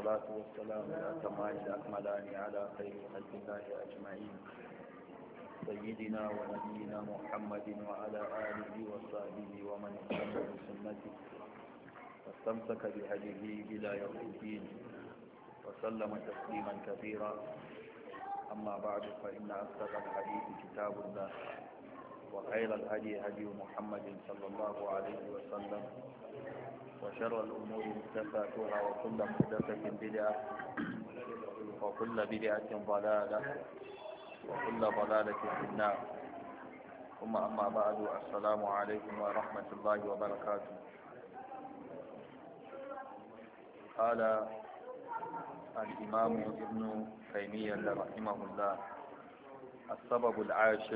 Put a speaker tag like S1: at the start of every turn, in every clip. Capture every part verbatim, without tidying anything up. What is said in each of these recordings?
S1: والصلاة والسلام الأتمان الأكملان على خير خلق الله أجمعين سيدنا ونبينا محمد وعلى آله وصحبه ومن استنى بسنته واستمسك بهديه إلى يوم الدين وسلم تسليما كثيرا. أما بعد فإن أصدق الحديث كتاب الله وخير الهدي هدي محمد صلى الله عليه وسلم وشر الأمور محدثاتها وكل محدثة بدعة وكل بدعة ضلالة وكل ضلالة في النار. ثم أما بعد السلام عليكم ورحمة الله وبركاته. قال الإمام ابن تيمية رحمه الله: السبب العاشر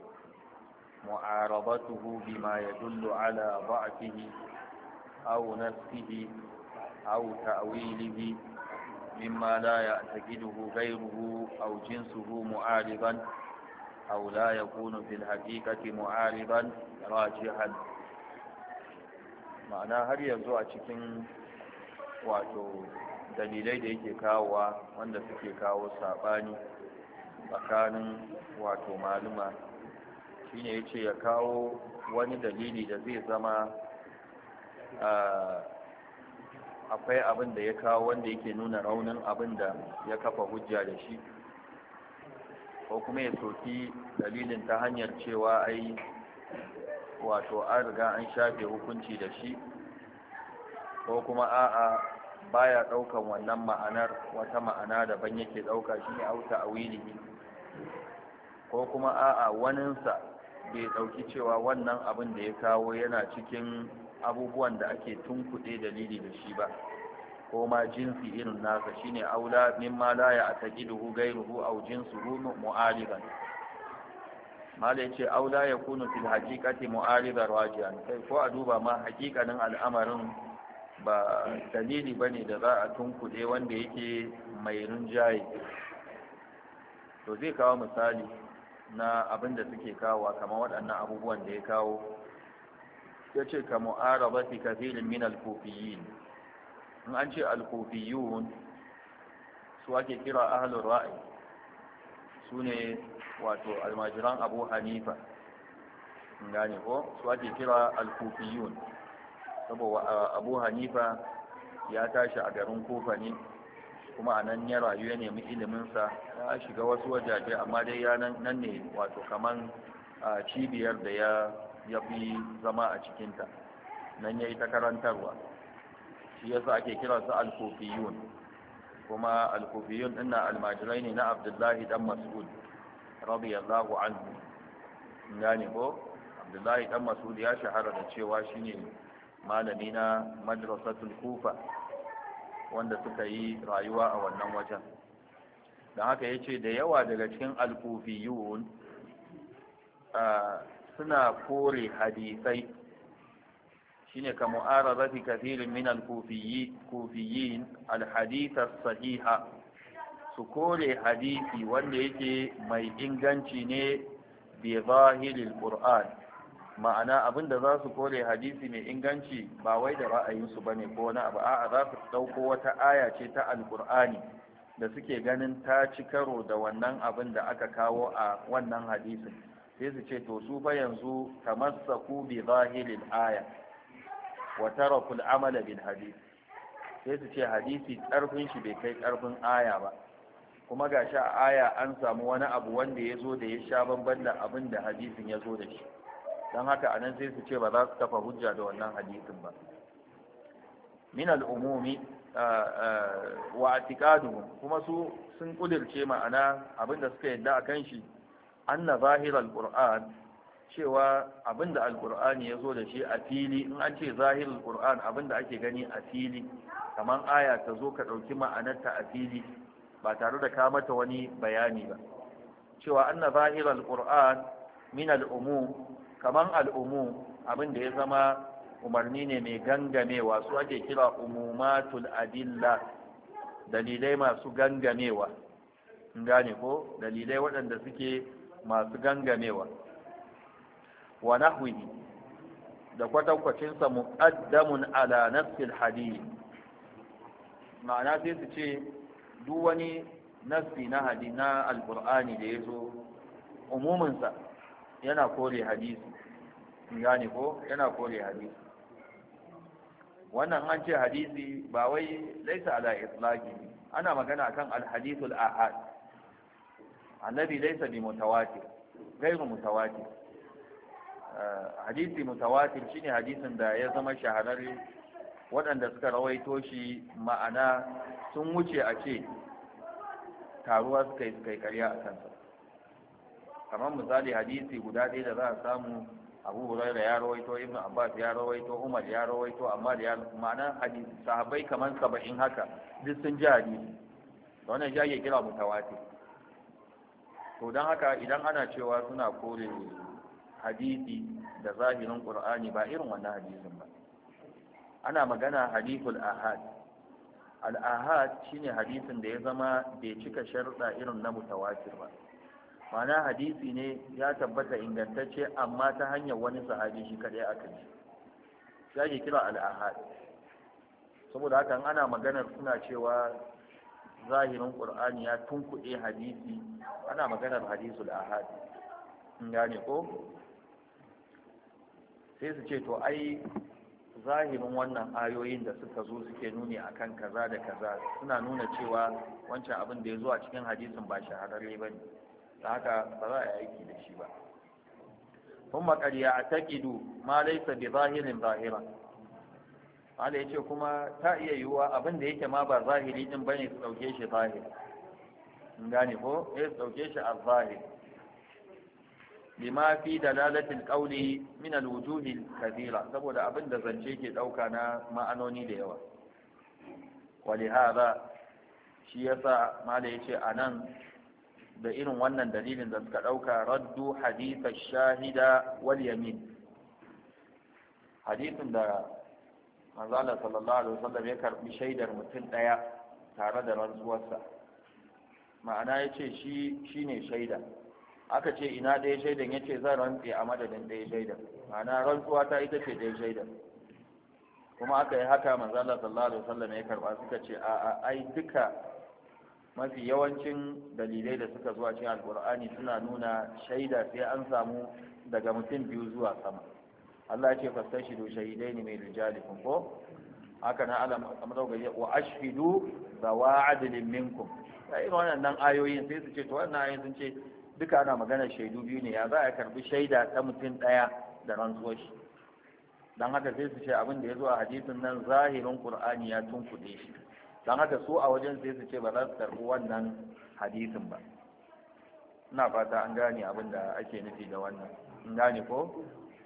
S1: معارضته بما يدل على ضعفه أو نفسه أو تأويله مما لا يعتقده غيره أو جنسه معارضا أو لا يكون في الحقيقة معارضا راجحا. معنى har yanzu a cikin wato dalilai da yake kawowa wanda suke kawo sabani tsakanin wato maluma, shine yace ya kawo wani dalili da zai zama akwai abin da ya kawo wanda yake nuna raunin abin da ya kafa hujja da shi, ko kuma ya soki dalilin ta hanyar cewa ai wato an riga an shafe hukunci da shi, ko kuma a'a baya daukan wannan ma'anar wata ma'ana daban yake dauka, shine auta awilihi, ko kuma a'a waninsa bai dauki cewa wannan abin da ya kawo yana cikin abubuwan da ake tunkuɗe dalili da shi ba, ko ma jinsi irin nasa, shine aula mimma la ya'taqiduhu ghayruhu aw jinsuhu mu'aridan. mala yace aula yakunu fil haqiqati mu'aridan rajihan, kai ko a duba ma haƙiƙanin al'amarin ba dalili bane da za a tunkuɗe wanda yake mai rinjaye. to zai kawo misali na abin da suke kawo kamar waɗannan abubuwan da ya kawo. yace ka mu'arabati kathirin min al-kufiyyin. in an ce al-kufiyyun su ake kira ahlur ra'i, sune wato almajiran Abu Hanifa, gane ko su ake kira al-kufiyyun saboda Abu Hanifa ya tashi a garin Kufa ne, kuma a nan ya rayu ya nemi ilimin sa, ya shiga wasu wajaje amma dai ya nan ne wato kaman cibiyar da ya ya fi zama a cikinta, nan ya yi ta karantarwa, shi yasa ake kira su al-kufiyun. kuma al-kufiyun ɗin na almajirai ne na Abdullahi dan Mas'ud radiyallahu anhu, gane ko Abdullahi dan Mas'ud ya shahara da cewa shine malami na madrasatul Kufa wanda suka yi rayuwa a wannan wajen. don haka yace da yawa daga cikin al-kufiyun suna kore hadisai, shine ka mu'aradati kathirin min al-kufiyyin al-hadith as-sahiha, su kore hadisi wanda yake mai inganci ne bi zahiril qur'an. ma'ana abinda za su kore hadisi mai inganci ba wai da ra'ayinsu bane ko wani abu, a'a za su dauko wata aya ce ta al-qur'ani da suke ganin ta ci karo da wannan abin da aka kawo a wannan hadisin, sai su ce to su fa yanzu tamassaku bi zahiril aya wa taraku al-amala bil hadith. sai su ce hadisi karfin shi bai kai karfin aya ba, kuma gashi a aya an samu wani abu wanda ya zo da ya sha bamban da abin da hadisin ya zo da shi, don haka anan sai su ce ba za su kafa hujja da wannan hadisin ba. min al-umumi wa i'tiqaduhum, kuma su sun kudirce ma'ana abinda suka yadda akan shi anna zahiral qur'an, cewa abinda alqur'ani yazo da shi a fili. in an ce zahirul qur'an abinda ake gani a fili, kaman aya ta zo ka dauki ma'anarta a fili ba tare da ka mata wani bayani ba, cewa anna zahiral qur'an min al-umum, kaman al-umum abinda ya zama umarni ne mai gangamewa, su ake kira umumatul adilla, dalilai masu gangamewa, gane ko dalilai waɗanda suke masu gangamewa. wa nahwihi, da kwatankwacinsa muqaddamun ala nafsil hadith, ma'ana sai su ce duk wani nassi na hadi na alqur'ani da yazo umumin sa yana kore hadisi gane ko yana kore hadisi. wannan an ce hadisi ba wai laisa ala itlaqi, ana magana akan alhadithul ahad. annabi laisa bi mutawatir, gairu mutawatir. hadisi mutawatir shine hadisin da ya zama shahararre, waɗanda suka rawaito shi ma'ana sun wuce a ce taruwa suka yi suka yi karya a kansa. kamar misali hadisi guda ɗaya da za a samu abu hurairah ya rawaito, ibn abbas ya rawaito, umar ya rawaito, amma da ya ma'ana hadisi sahabbai kamar saba'in haka duk sun ji hadisi, wannan shi ake kira mutawatir. to don haka idan ana cewa suna kore hadisi da zahirin qur'ani, ba irin wannan hadisin ba. ana magana hadithul ahad. al-ahad shine hadisin da ya zama bai cika sharuɗa irin na mutawatir ba, ma'ana hadisi ne ya tabbata ingantacce amma ta hanyar wani sahabi shi kadai aka ji, shi ake kira al-ahad. saboda haka ana maganar suna cewa zahirin qur'ani ya tunkuɗe hadisi, ana maganar hadisul ahad. in gane ko sai su ce to ai zahirin wannan ayoyin da suka zo suke nuni akan kaza da kaza suna nuna cewa wancan abin da ya zo a cikin hadisin ba shahararre ba ne, da haka ba za a yi aiki da shi ba. kuma qad ya'taqidu ma laysa bi zahirin zahira. Allah yace kuma ta iya yiwuwa abin da yake ma ba zahiri din bane su dauke shi zahiri. in gane ko sai su dauke shi az-zahir lima fi dalalatil qawli min al-wujuh al-kathira, saboda abin da zance ke dauka na ma'anoni da yawa. walihada shi yasa mala yace anan da irin wannan dalilin da suka dauka raddu hadith ash-shahida wal yamin, hadisin da manzo Allah sallallahu alaihi wasallam ya karbi shaidar mutum daya tare da rantsuwarsa, ma'ana yace shi shine shaida. aka ce ina ɗaya shaidan yace zan rantse a madadin ɗaya shaidan, ma'ana rantsuwa ta ita ce ɗaya shaidan. kuma aka yi haka manzo Allah sallallahu alaihi wasallam ya karba, suka ce a a ai duka mafi yawancin dalilai da suka zuwa cikin alqur'ani suna nuna shaida sai an samu daga mutum biyu zuwa sama. Allah ya ce fastashidu shahidaini min rijalikum, ko haka na alam amrau ga wa ashhidu zawa adlin minkum. sai wannan ayoyin sai su ce to wannan ayoyin sun ce duka ana magana shaidu biyu ne, ya za a karbi shaida ta mutum daya da rantsuwar shi. dan haka sai su ce abin da ya zo a hadisin nan zahirin qur'ani ya tunkuɗe shi, dan haka su a wajen sai su ce ba za su karbi wannan hadisin ba. ina fata an gane abin da ake nufi da wannan. in gane ko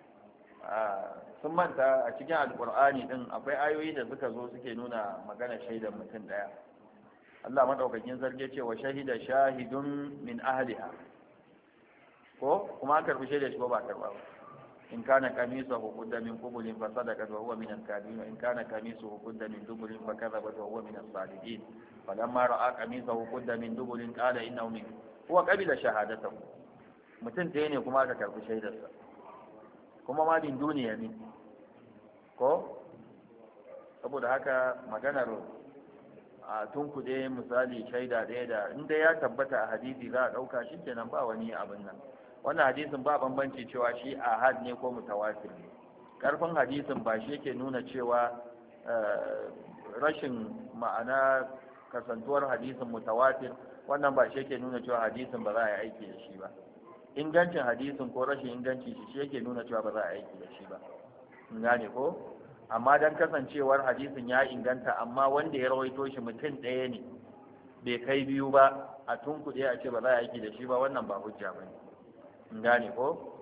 S1: sun manta a cikin alqur'ani din akwai ayoyi da suka zo suke nuna magana shaidar mutum daya. Allah madaukakin sarki ce wa shahida shahidun min ahliha, ko kuma aka karbi shaidar shi ko ba karba ba. in kana qamisuhu qudda min qubulin fa sadaqa wa huwa min al-kadhibin, in kana qamisuhu qudda min dubulin fa kadhaba wa huwa min as-sadiqin. falamma ra'a qamisuhu qudda min dubulin qala innahu min huwa qabila shahadatahu. mutum ɗaya ne kuma aka karbi shaidarsa, kuma ma din duniya ne, ko saboda haka maganar a tunkuɗe misali shaida ɗaya da inda ya tabbata a hadisi za a ɗauka shi kenan, ba wani abin nan. wannan hadisin ba bambanci cewa shi ahad ne ko mutawatir ne. karfin hadisin ba shi yake nuna cewa rashin ma'ana kasantuwar hadisin mutawatir, wannan ba shi yake nuna cewa hadisin ba za a yi aiki da shi ba. ingancin hadisin ko rashin inganci shi shi yake nuna cewa ba za a yi aiki da shi ba. in gane ko amma dan kasancewar hadisin ya inganta amma wanda ya rawaito shi mutum ɗaya ne bai kai biyu ba, a tunkuɗe a ce ba za a aiki da shi ba, wannan ba hujja ba ne. in gane ko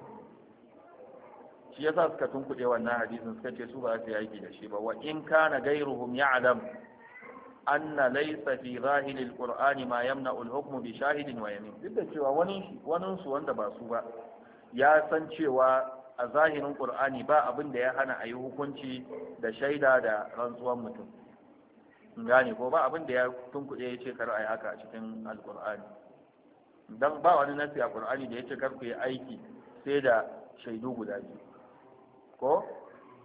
S1: shi yasa suka tunkuɗe wannan hadisin suka ce su ba za su yi aiki da shi ba. wa in kana gairuhum ya'lam anna laysa fi zahiril qur'ani ma yamna'u al-hukm bi shahidin wa yamin, duk da cewa wani wani su wanda ba su ba ya san cewa a zahirin qur'ani ba abin da ya hana a yi hukunci da shaida da rantsuwan mutum. gane ko ba abin da ya tunkuɗe ya ce kar a yi haka a cikin alqur'ani, dan ba wani nasi a qur'ani da ya ce kar ku yi aiki sai da shaidu guda biyu, ko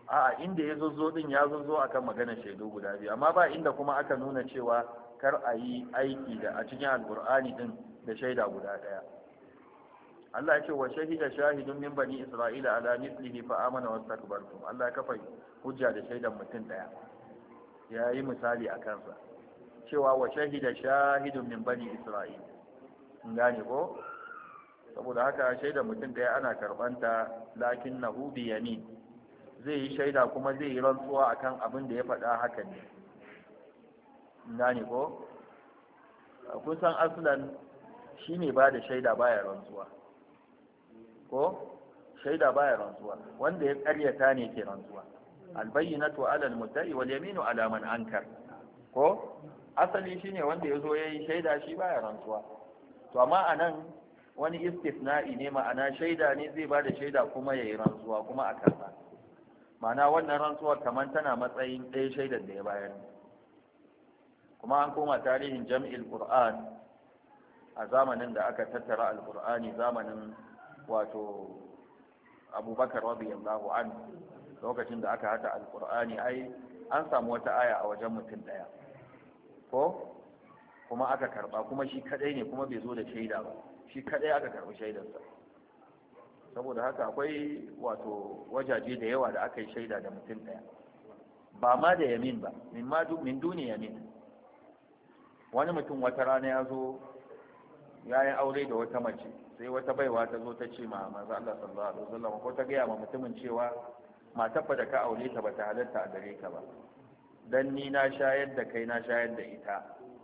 S1: a'a inda ya zo din ya zo akan maganar shaidu guda biyu, amma ba inda kuma aka nuna cewa kar a yi aiki da a cikin alqur'ani din da shaida guda daya. Allah ya ce wa shahida shahidun min bani isra'ila ala mithlihi fa amana wastakbartum. Allah ya kafa hujja da shaidan mutum daya, ya yi misali a kansa cewa wa shahida shahidun min bani isra'ila. in gane ko? saboda haka shaidan mutum daya ana karbanta lakinnahu bi yamin, zai yi shaida kuma zai yi rantsuwa akan abin da ya faɗa haka ne. in gane ko? kun san aslan shine ba da shaida baya rantsuwa ko? shaida baya rantsuwa, wanda ya karyata ne ke rantsuwa. albayyinatu ala almudda'i wal yaminu ala man ankar ko? asali shine wanda yazo yayi shaida shi baya rantsuwa. to amma anan wani istisna'i ne, ma'ana shaida ne zai bada shaida kuma yayi rantsuwa kuma a karba. ma'ana wannan rantsuwar kamar tana matsayin ɗaya shaidar da ya bayar. kuma an koma tarihin jam'il qur'an a zamanin da aka tattara alqur'ani, zamanin wato abubakar radiyallahu anhu, lokacin da aka hada alqur'ani ai an samu wata aya a wajen mutum daya ko? kuma aka karba, kuma shi kadai ne, kuma bai zo da shaida ba, shi kadai aka karbi shaidarsa. saboda haka akwai wato wajaje da yawa da aka yi shaida da mutum daya, ba ma da yamin ba, min ma min duni yamin. wani mutum wata rana ya zo ya yi aure da wata mace, sai wata baiwa ta zo ta ce ma manzo Allah sallallahu alaihi wasallam, ko ta gaya ma mutumin cewa matar da ka aure ta bata halatta a gare ka ba, dan ni na shayar da kai na shayar da ita,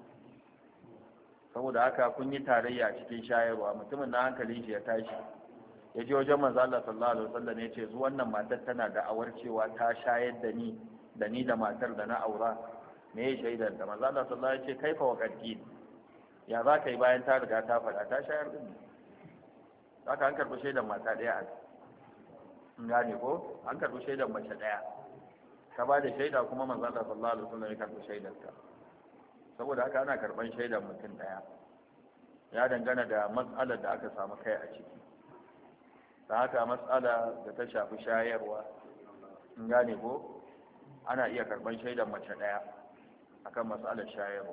S1: saboda haka kun yi tarayya cikin shayarwa. mutumin na hankalin shi ya tashi, ya je wajen manzo Allah sallallahu alaihi wasallam ya ce zuwan nan matar tana da awar cewa ta shayar da ni da ni da matar da na aura, me ya shaidar da? manzo Allah sallallahu alaihi wasallam ya ce kaifa wa qaddi, ya za ka yi bayan ta riga ta faɗa ta shayar din? haka an karɓi shaidan mata ɗaya a in gane ko? an karɓi shaidan mace ɗaya, ka ba da shaida kuma manzo Allah sallallahu alaihi wasallam ya karɓi shaidar ta. saboda haka ana karɓan shaidan mutum ɗaya, ya dangana da mas'alar da aka samu kai a ciki. da haka mas'ala da ta shafi shayarwa, in gane ko, ana iya karɓan shaidan mace ɗaya akan mas'alar shayarwa.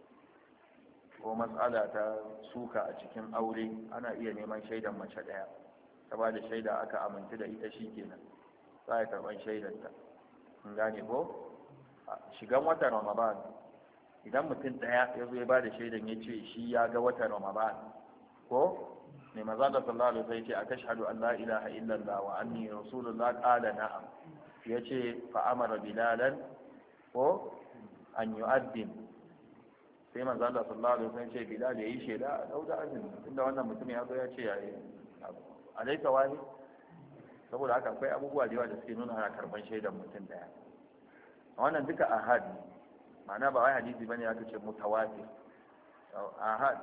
S1: ko mas'ala ta suka a cikin aure, ana iya neman shaidan mace daya, ta ba da shaida aka amintu da ita, shikenan za a karban shaidanta. in gane ko? shigan watan ramadan, idan mutum daya ya zo ya ba da shaidan ya ce shi ya ga watan ramadan ko? mai maza da sallallahu alaihi wasallam ya ce akashhadu an la ilaha illallah wa anni rasulullah, qala na'am, ya ce fa amara bilalan ko an yu'addin, sai manzo Allah sallallahu alaihi wasallam ce Bilal yayi sheda a dauda azumi, inda wannan mutum ya zo ya ce yayi alaika wani. saboda haka akwai abubuwa da yawa da suke nuna ana karban shaidan mutum daya. wannan duka ahad ne, ma'ana ba wai hadisi bane aka ce mutawatir, ahad.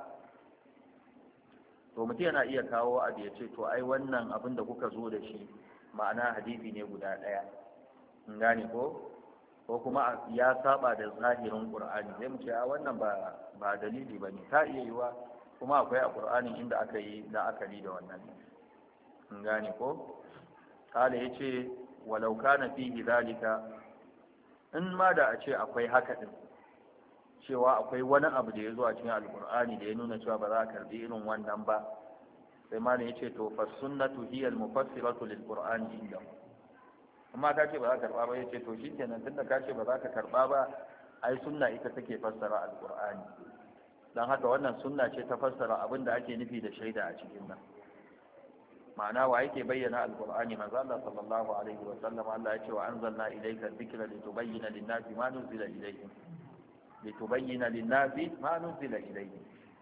S1: to mutum yana iya kawo abu ya ce to ai wannan abin da kuka zo da shi ma'ana hadisi ne guda daya, in gane ko? ko kuma ya saba da zahirin Qur'ani, sai mu ce a wannan ba ba dalili bane, ta iya yiwa kuma akwai a Qur'ani inda aka yi la'akari da wannan. in gane ko? kala yace walau kana fihi zalika, in ma da a ce akwai haka din, cewa akwai wani abu da ya zo a cikin Al-Qur'ani da ya nuna cewa ba za a karbi irin wannan ba, sai ma ne yace to fa sunnatu hiya al-mufassiratu lil-Qur'ani inda. amma ka ce ba za ka karba ba, ya ce to shi kenan, tunda ka ce ba za ka karba ba, ai sunna ita take fassara alqur'ani, dan haka wannan sunna ce ta fassara abin da ake nufi da shaida a cikin nan. ma'ana wa yake bayyana alqur'ani? manzo Allah sallallahu alaihi wa sallam. Allah ya ce wa anzalna ilayka dhikra litubayyana lin-nasi ma nuzila ilayhim, litubayyana lin-nasi ma nuzila ilayhim.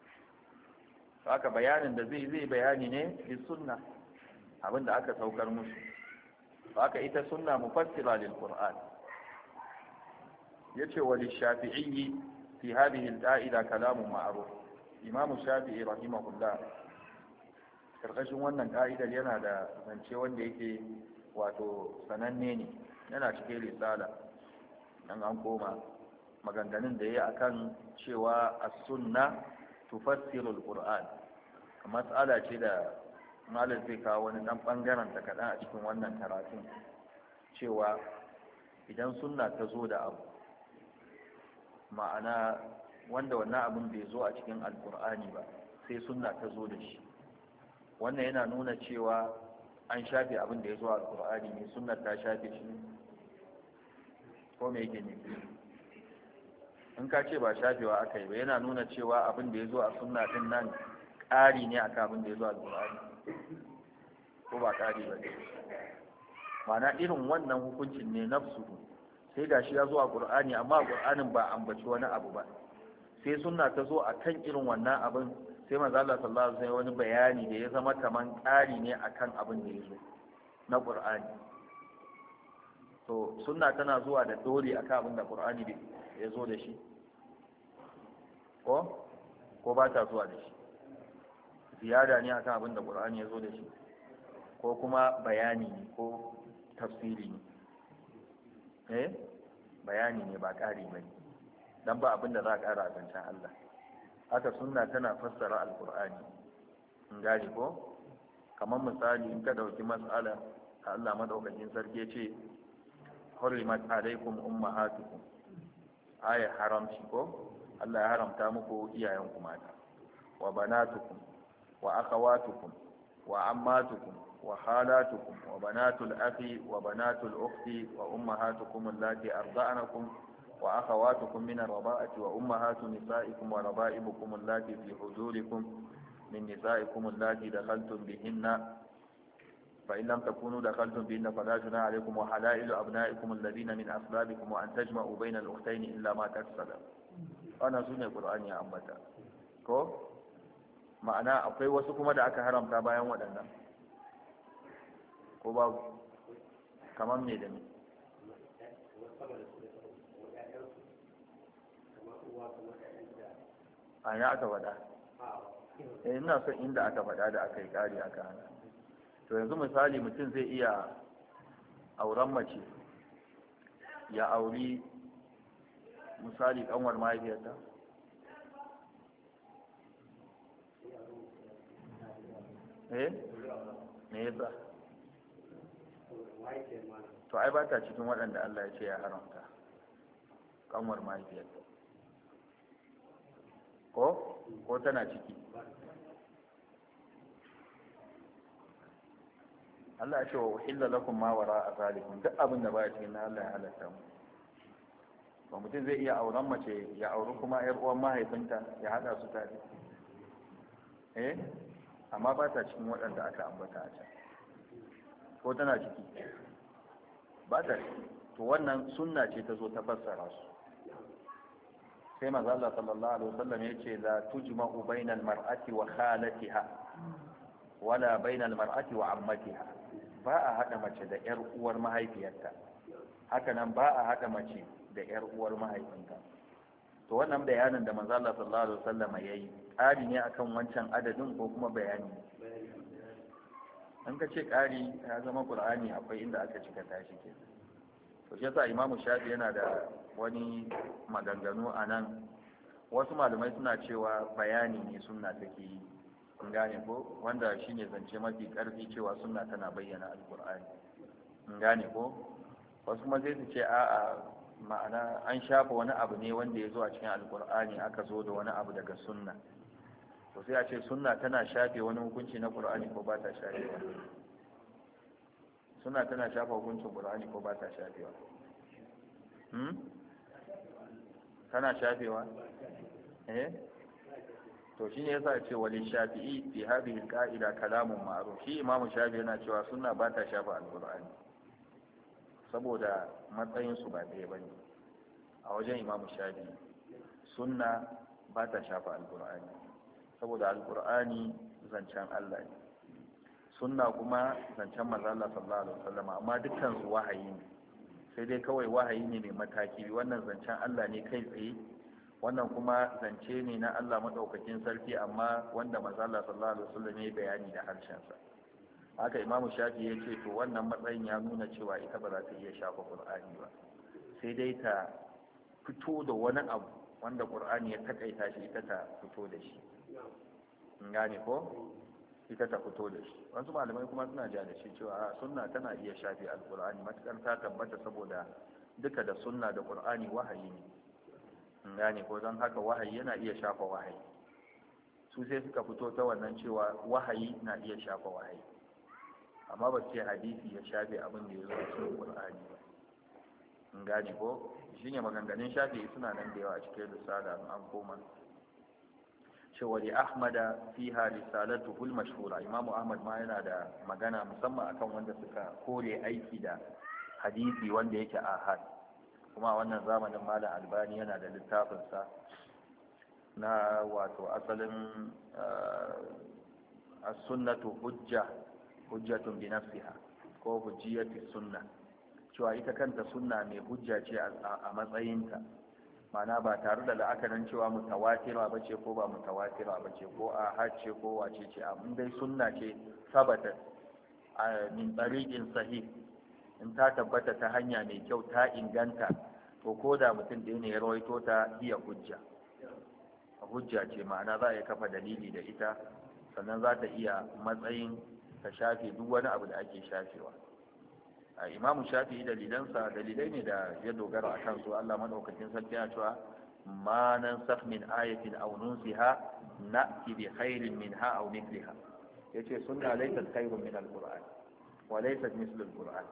S1: haka bayanin da zai zai bayani ne bi sunna, abin da aka saukar musu. haka ita sunna mufassira lil Qur'an. yace wa lishafi'i fi hadhihi al-qa'ida kalamun ma'ruf. Imam Shafi'i rahimahullah, karkashin wannan ka'idar yana da zance wanda yake wato sananne ne, yana cikin risala. dan an koma maganganun da yayi akan cewa as-sunna tufassiru al-Qur'an, mas'ala ce da malam zai kawo wani dan bangaren ta kaɗan a cikin wannan karatun. cewa idan sunna ta zo da abu ma'ana wanda wannan abin bai zo a cikin alkur'ani ba sai sunna ta zo da shi, wannan yana nuna cewa an shafe abin da ya zo a alkur'ani ne, sunnar ta shafe shi ko me yake ne? in ka ce ba shafewa aka yi ba yana nuna cewa abin da ya zo a sunna din nan ƙari ne akan abin da ya zo a alkur'ani ko ba ƙari ba ne? ma'ana irin wannan hukuncin ne nafsu sai gashi ya zo a qur'ani amma a qur'anin ba ambaci wani abu ba, sai sunna ta zo akan irin wannan abin, sai manzo Allah sallallahu alaihi wasallam wani bayani da ya zama kaman ƙari ne akan abin da ya zo na qur'ani. to sunna tana zuwa da dole akan abin da qur'ani ya zo da shi ko ko ba ta zuwa da shi, ziyada ne akan abin da qur'ani ya zo da shi ko kuma bayani ne ko tafsiri ne? eh bayani ne ba ƙari ba ne, don ba abin da za a ƙara a zancen Allah. haka sunna tana fassara alkur'ani, in gane ko? kamar misali in ka dauki mas'ala Allah madaukakin sarki ce hurrimat alaikum ummahatukum, aya haramci ko Allah ya haramta muku iyayenku mata, wa banatukum wa akhawatukum wa ammatukum wa khalatukum wa banatul akhi wa banatul ukhti wa ummahatukum allati arda'anakum wa akhawatukum min ar-raba'ati wa ummahatu nisa'ikum wa raba'ibukum allati fi hujurikum min nisa'ikum allati dakhaltum bihinna fa in lam takunu dakhaltum bihinna fala junaha alaykum wa halailu abna'ikum alladhina min aslabikum wa an tajma'u bayna al-ukhtayn illa ma qad salaf. wannan sune Qur'ani ya ambata ko ma'ana akwai wasu kuma da aka haramta bayan waɗannan ko babu? kamar me da me? a ina aka faɗa? eh ina son inda aka faɗa da aka yi ƙari aka hana. to yanzu misali mutum zai iya auren mace ya auri misali ƙanwar mahaifiyarta? eh me yasa? to ai ba ta cikin waɗanda Allah ya ce ya haramta ƙanwar mahaifiyarta ko ko tana ciki? Allah ya ce wa uhilla lakum ma wara azalikum, duk abin da baya cikin Allah ya halatta mu. ba mutum zai iya auren mace ya auri kuma ƴar uwan mahaifinta ya hada su tare eh amma ba ta cikin waɗanda aka ambata a can ko tana ciki? ba ta ciki. to wannan sunna ce ta zo ta fassara su. sai manzo Allah sallallahu alaihi wasallam yace la tujma'u bainal mar'ati wa khalatiha wala bainal mar'ati wa ammatiha, ba a hada mace da yar uwar mahaifiyarta, haka nan ba a hada mace da yar uwar mahaifinta. to wannan bayanin da manzo Allah sallallahu alaihi wasallam yayi ƙari ne akan wancan adadin ko kuma bayani? an ka ce ƙari ya zama Qur'ani akwai inda aka cika tashi ke. to shi yasa Imam Shafi yana da wani maganganu a nan. wasu malamai suna cewa bayani ne sunna take yi, kun gane ko, wanda shine zance mafi karfi cewa sunna tana bayyana alqur'ani, kun gane ko. wasu kuma zai su ce a'a ma'ana an shafa wani abu ne wanda ya zo a cikin alqur'ani aka zo da wani abu daga sunna, to sai a ce sunna tana shafe wani hukunci na qur'ani ko ba ta shafewa? sunna tana shafa hukuncin qur'ani ko ba ta shafewa? hmm tana shafewa? eh to shine yasa ce wali shafi'i fi hadhihi alqa'ida kalamun ma'ruf. shi imamu shafi yana cewa sunna ba ta shafa alqur'ani saboda matsayin su ba ɗaya bane. a wajen imamu shafi sunna ba ta shafa alqur'ani saboda alqur'ani zancen Allah ne, sunna kuma zancen manzo Allah sallallahu alaihi wasallam, amma dukkan su wahayi ne, sai dai kawai wahayi ne mai mataki. wannan zancen Allah ne kai tsaye, wannan kuma zance ne na Allah madaukakin sarki amma wanda manzo Allah sallallahu alaihi wasallam ya bayani da harshen sa. haka imamu shafi ya ce to wannan matsayin ya nuna cewa ita ba za ta iya shafa qur'ani ba, sai dai ta fito da wani abu wanda qur'ani ya takaita shi ita ta fito da shi, in gane ko. ita ta fito da shi. Wasu malamai kuma suna ja da shi cewa sunna tana iya shafe alqur'ani matakar ta tabbata, saboda duka da sunna da qur'ani wahayi ne, in gane ko, don haka wahayi yana iya shafa wahayi. Su sai suka fito ta wannan cewa wahayi na iya shafa wahayi, amma ba ce hadisi ya shafe abin da ya zo a cikin qur'ani ba, in gane ko. Shine maganganun shafi suna nan da yawa a cikin risala an koma cewa li ahmada fiha risalatuhu al-mashhura. Imamu Ahmad ma yana da magana musamman akan wanda suka kore aiki da hadisi wanda yake ahad, kuma a wannan zamanin Malam Albani yana da littafinsa na wato asalin as-sunnatu hujja hujjatun bi nafsiha ko hujjiyatu sunna, cewa ita kanta sunna mai hujja ce a matsayinta, mana ba tare da la'akarin cewa mutawatira ba ce ko ba mutawatira ba ce ko ahad ce ko wace ce, amma dai sunna ce sabata min tariqin sahih, in ta tabbata ta hanya mai kyau ta inganta, to ko da mutum ɗaya ne ya rawaito ta iya hujja hujja ce, ma'ana za a yi kafa dalili da ita, sannan za ta iya matsayin ta shafe duk wani abu da ake shafewa. a imamu shafi'i dalilansa dalilai ne da ya dogara a kansu. Allah madaukakin sarki ya cewa ma nansakh min ayatin aw nunsiha na'ti bi khairin minha aw mithliha, yace sunna laysat khairun min al-qur'an wa laysat mithlu al-qur'an.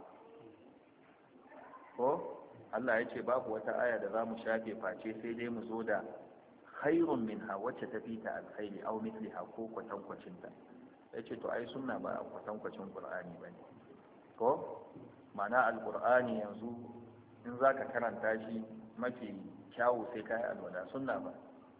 S1: ko Allah yace babu wata aya da zamu shafe face sai dai mu zo da khairun minha, wacce ta fi ta alkhairi, aw mithliha ko kwatankwacin ta. yace to ai sunna ba kwatankwacin qur'ani bane ko, ma'ana alqur'ani yanzu in zaka karanta shi mafi kyawu sai kai alwala, sunna ba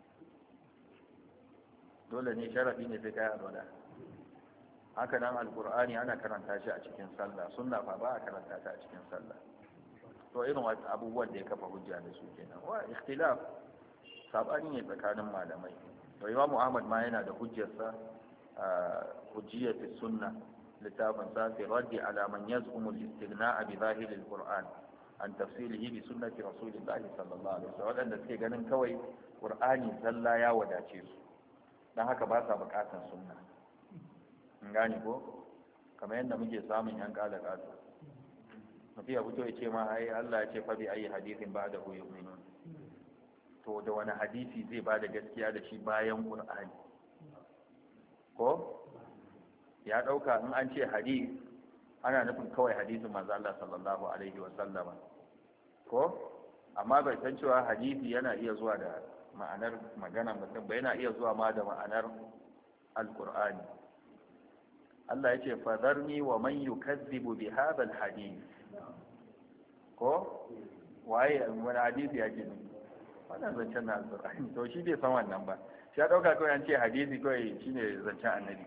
S1: dole ne, sharadi ne sai kai alwala. haka nan alqur'ani ana karanta shi a cikin sallah, sunna fa ba a karanta ta a cikin sallah. to irin abubuwan da ya kafa hujja da su kenan, wa ikhtilaf sabani ne tsakanin malamai. to Imam Ahmad ma yana da hujjarsa hujjiyatu sunna, littafin sa fi raddi ala man yaz'umu al-istighna'a bi zahir al-Qur'an an tafsilihi bi sunnati rasulillahi sallallahu alaihi wasallam, wadanda suke ganin kawai Qur'ani zalla ya wadace su, dan haka ba sa bukatan sunna. in gane ko, kamar yadda muke samun yan kala kato, mutum ya fito ya ce ma ai Allah ya ce fa bi ayi hadithin ba'dahu yu'minun, to da wani hadisi zai bada gaskiya da shi bayan Qur'ani? ko ya dauka in an ce hadith ana nufin kawai hadisin manzo Allah sallallahu alaihi wasallam, ko amma bai san cewa hadisi yana iya zuwa da ma'anar magana mutum ba, yana iya zuwa ma da ma'anar alqur'ani. Allah yace fadharni wa man yukazzibu bi hadha alhadith, ko waye wani hadisi yake ne wannan zancen na alqur'ani? to shi bai san wannan ba, shi ya dauka kawai an ce hadisi kawai shine zancen annabi.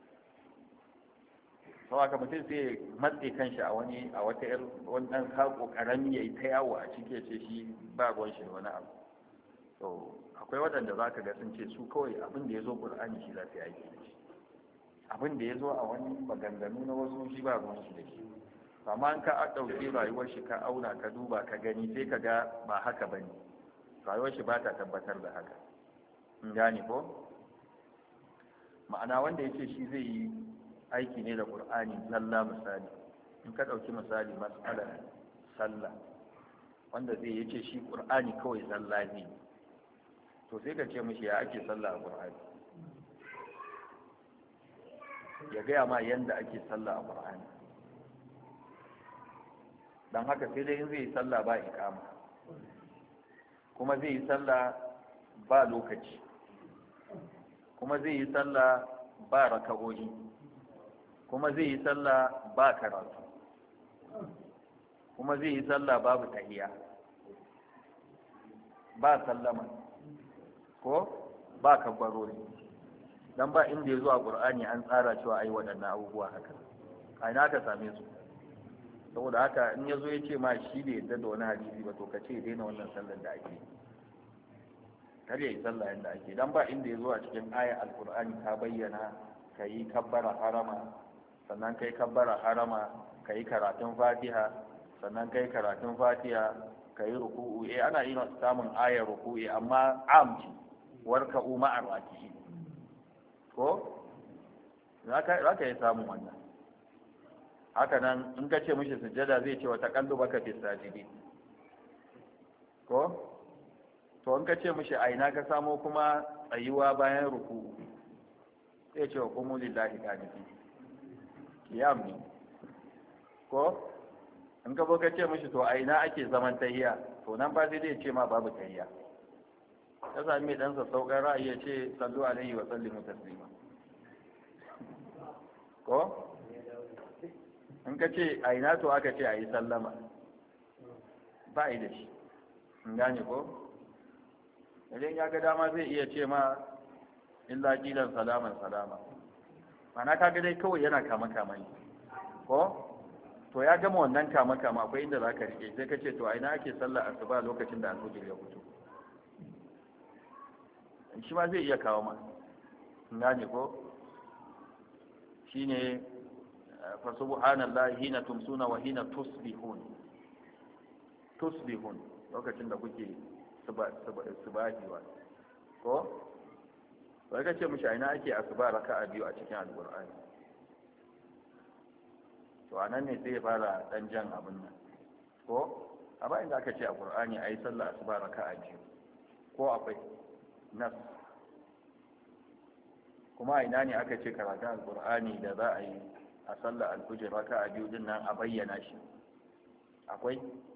S1: sau aka mutum sai matse kanshi a wani a wata yar wani dan sako karami yayi ta yawo a cike ce shi ba ruwan shi da wani abu. to akwai waɗanda za ka ga sun ce su kawai abin da ya zo ƙur'ani shi za su yi aiki da shi, abin da ya zo a wani maganganu na wasu shi ba ruwan shi da shi. amma an ka ɗauki rayuwar shi ka auna ka duba ka gani sai ka ga ba haka ba ne, rayuwar shi ba ta tabbatar da haka. in gane ko, ma'ana wanda ya ce shi zai yi aiki ne da ƙur'ani zalla, misali in ka ɗauki misali mas'alar sallah, wanda zai ya ce shi ƙur'ani kawai zalla ne, to sai ka ce mishi ya ake sallah a ƙur'ani, ya gaya ma yanda ake sallah a ƙur'ani. don haka sai dai in zai yi sallah ba iqama, kuma zai yi sallah ba lokaci, kuma zai yi sallah ba raka'o'i, kuma zai yi sallah ba karatu, kuma zai yi sallah babu tahiyya, ba sallama, ko ba kabbarori. dan ba inda ya zo a Qur'ani an tsara cewa ai waɗannan abubuwa haka, a ina ka same su? saboda haka in ya zo ya ce ma shi bai yadda da wani hadisi ba, to ka ce daina wannan sallar da ake, kar ya yi sallah yadda ake. dan ba inda ya zo a cikin ayar alkur'ani ta bayyana ka yi kabbara harama, sannan ka yi kabbara harama ka yi karatun fatiha, sannan ka yi karatun fatiha ka yi ruku'u. eh ana yi samun ayar ruku'i amma amci warka'u ma'ar raki'in, ko za ka yi samun wannan. Haka nan in ka ce mishi sujjada zai ce wa taqallubaka fi sajidi ko to in ka ce mishi aina ka samo kuma tsayuwa bayan ruku sai ce wa qumu lillahi qanitin qiyam ne ko in ka zo ka ce mishi to aina ake zaman tahiyya to nan ba sai dai ce ma babu tahiyya. Ya sami mai dan sassauƙan ra'ayi ya ce sallu alaihi wa sallimu taslima ko in ka ce a ina to aka ce a yi sallama ba a yi da shi in gane ko idan ya ga dama zai iya ce ma illa kilan salaman salama mana kaga dai kawai yana kama kama ne ko to ya gama wannan kama kama akwai inda za ka rike sai ka ce to a ina ake sallar asuba lokacin da alfujir ya fito shi ma zai iya kawo ma in gane ko shine fa subhanallahi hina tumsuna wa hina tusbihun tusbihun lokacin da kuke subahi wa ko wai kace mushi aina ake asuba raka'a biyu a cikin alqur'ani to anan ne sai ya fara dan jan abin nan ko a bayan da aka ce a qur'ani ayi sallar asuba raka'a biyu ko akwai nas kuma ina ne aka ce karatun alqur'ani da za a yi a sallar alfujir raka'a biyu din nan a bayyana shi akwai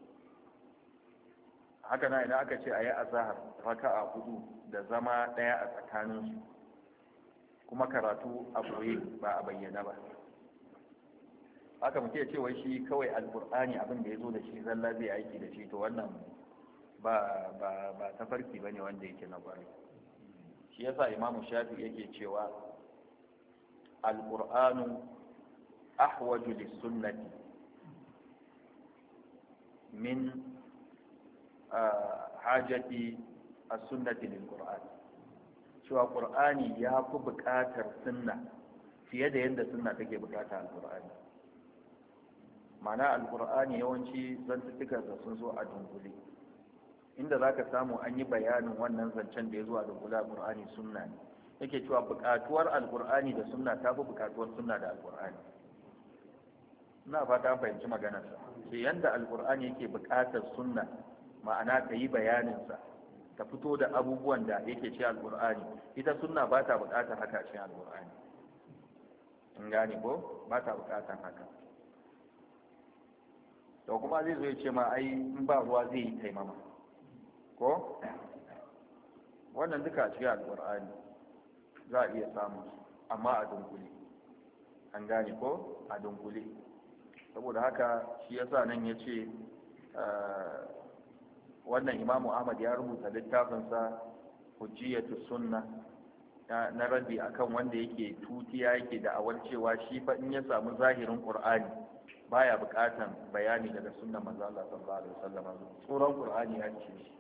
S1: haka na idan aka ce a yi azahar raka'a hudu da zama daya a tsakaninsu kuma karatu a boye ba a bayyana ba haka muke ce wai shi kawai alqur'ani abin da ya zo da shi zalla zai aiki da shi to wannan ba ba ba tafarki bane wanda yake na kwari shi yasa imamu shafi yake cewa alqur'anu ahwaju lis-sunnati min hajati as-sunnati lil-qur'an cewa qur'ani ya fi buƙatar sunna fiye da yadda sunna take buƙatar al-qur'ani ma'ana al-qur'ani yawanci zantuttukan da sun zo a dunkule inda zaka samu an yi bayanin wannan zancen da ya zo a dunkule a qur'ani sunna ne yake cewa buƙatuwar al-qur'ani da sunna ta fi buƙatuwar sunna da al-qur'ani ina fata an fahimci maganarsa sai yanda al-qur'ani yake buƙatar sunna ma'ana ta yi bayaninsa ta fito da abubuwan da yake ce alƙur'ani ita sunna ba ta buƙatar haka ce alƙur'ani in gane ko ba ta buƙatar haka to kuma zai zo ya ce ma ai in ba ruwa zai yi taimama ko wannan duka a cikin alƙur'ani za a iya samu amma a dunkule an gane ko a dunkule saboda haka shi yasa nan ya ce wannan imamu ahmad ya rubuta littafinsa hujjiyatu sunna na raddi akan wanda yake tutiya yake da awar cewa shi fa in ya samu zahirin qur'ani baya bukatan bayani daga sunnan manzo Allah sallallahu alaihi wasallam tsoron qur'ani ya ce shi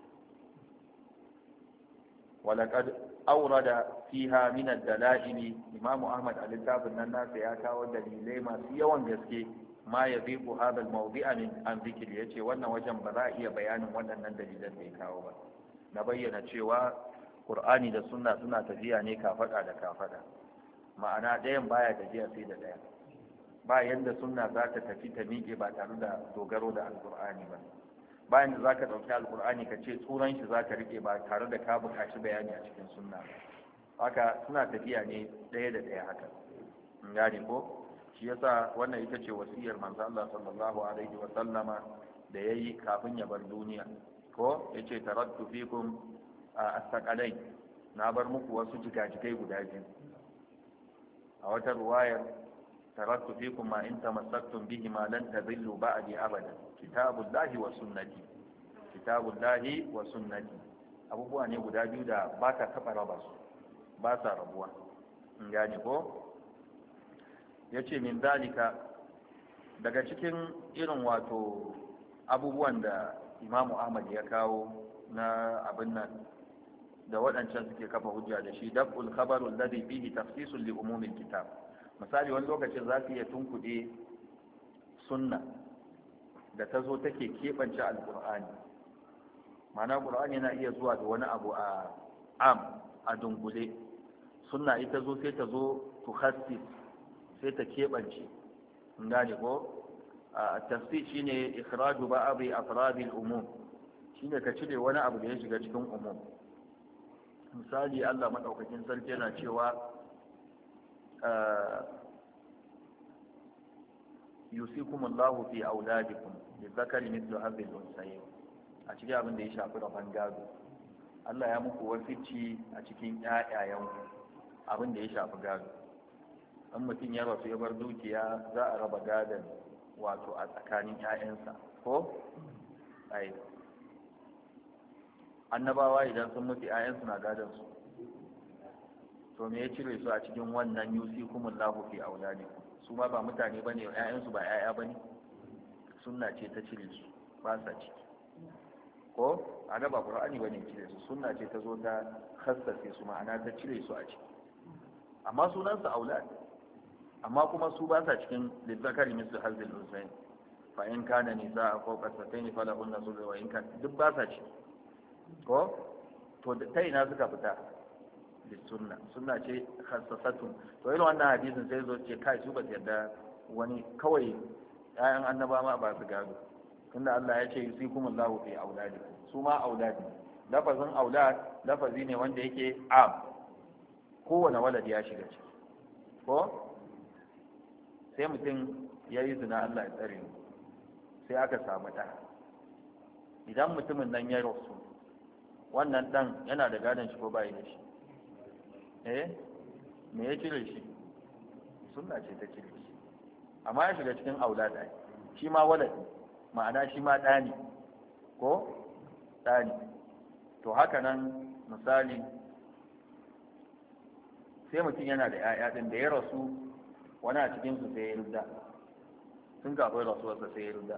S1: walaqad awrada fiha min ad-dalail imamu ahmad a littafin nan nasa ya kawo dalilai masu yawan gaske ma ya ziku hadal mawdi'a min an zikir yace wannan wajen ba za a iya bayanin waɗannan dalilan da ya kawo ba na bayyana cewa qur'ani da sunna suna tafiya ne kafada da kafada ma'ana ɗayan baya tafiya sai da ɗaya ba yanda sunna za ta tafi ta miƙe ba tare da dogaro da alqur'ani ba bayan da zaka dauki alqur'ani ka ce tsuran shi zaka rike ba tare da ka buƙaci bayani a cikin sunna ba haka suna tafiya ne ɗaya da ɗaya haka in gane ko shi yasa wannan ita ce wasiyar manzo Allah sallallahu alaihi wa sallama da yayi kafin ya bar duniya ko yace tarattu fikum astaqalai na bar muku wasu jigajigai guda biyu a wata ruwayar tarattu fikum ma in tamassaktum bihi ma lan tadillu ba'di abada kitabullahi wa sunnati kitabullahi wa sunnati abubuwa ne guda biyu da ba ka taba raba su ba sa rabuwa in gane ko ya ce min dalika daga cikin irin wato abubuwan da imamu ahmad ya kawo na abin nan da waɗancan suke kafa hujja da shi dab'ul khabaru alladhi fihi tafsisun li umumil kitab misali wani lokacin za su iya tunkuɗe sunna da ta zo take keɓance alƙur'ani ma'ana ƙur'ani yana iya zuwa da wani abu a am a dunkule sunna ita zo sai ta zo tukhassis sai ta keɓance gane ko a tafsir shine ikhraju ba'dhi afradil umum shine ka cire wani abu da ya shiga cikin umum. misali Allah madaukakin sarki yana cewa yusikumullahu fi auladikum lizakari mithlu hadhihi al-unsayayn a cikin abin da ya shafi rabon gado Allah ya muku wasici a cikin ƴaƴayen abin da ya shafi gado. in mutum ya rasu ya bar dukiya za a raba gadon wato a tsakanin ƴaƴansa ko ai annabawa idan sun mutu ƴaƴansu na gadon su to me ya cire su a cikin wannan yusikumullahu fi auladikum su ma ba mutane bane ƴaƴansu ba ƴaƴa bane sunna ce ta cire su ba sa ciki ko a ga ba qur'ani bane cire su sunna ce ta zo ta khassace su ma'ana ta cire su a ciki amma sunan su aulad amma kuma su ba sa cikin lizzakari mislu hazil unsayn fa in kana nisaa fawqa satayn falahunna thuluthu wa in kan duk ba sa ciki ko to ta ina suka fita da sunna sunna ce khassasatun to irin wannan hadisin sai zo ce kai su ba yarda wani kawai ƴaƴan annaba ma ba su gado tunda Allah ya ce yusikumullahu fi auladikum su ma auladi lafazin aulad lafazi ne wanda yake am kowane walad ya shiga ciki ko sai mutum ya yi zina Allah ya tsare mu sai aka samu ɗa idan mutumin nan ya rasu wannan ɗan yana da gadon shi ko bai da shi eh me ya cire shi sunna ce ta cire shi amma ya shiga cikin aulad ai shi ma walad ma'ana shi ma ɗa ne ko ɗa ne to haka nan misali sai mutum yana da 'ya'ya ɗin da ya rasu wani a cikinsu sai ya rudda sun kafin rasuwarsa sai ya rudda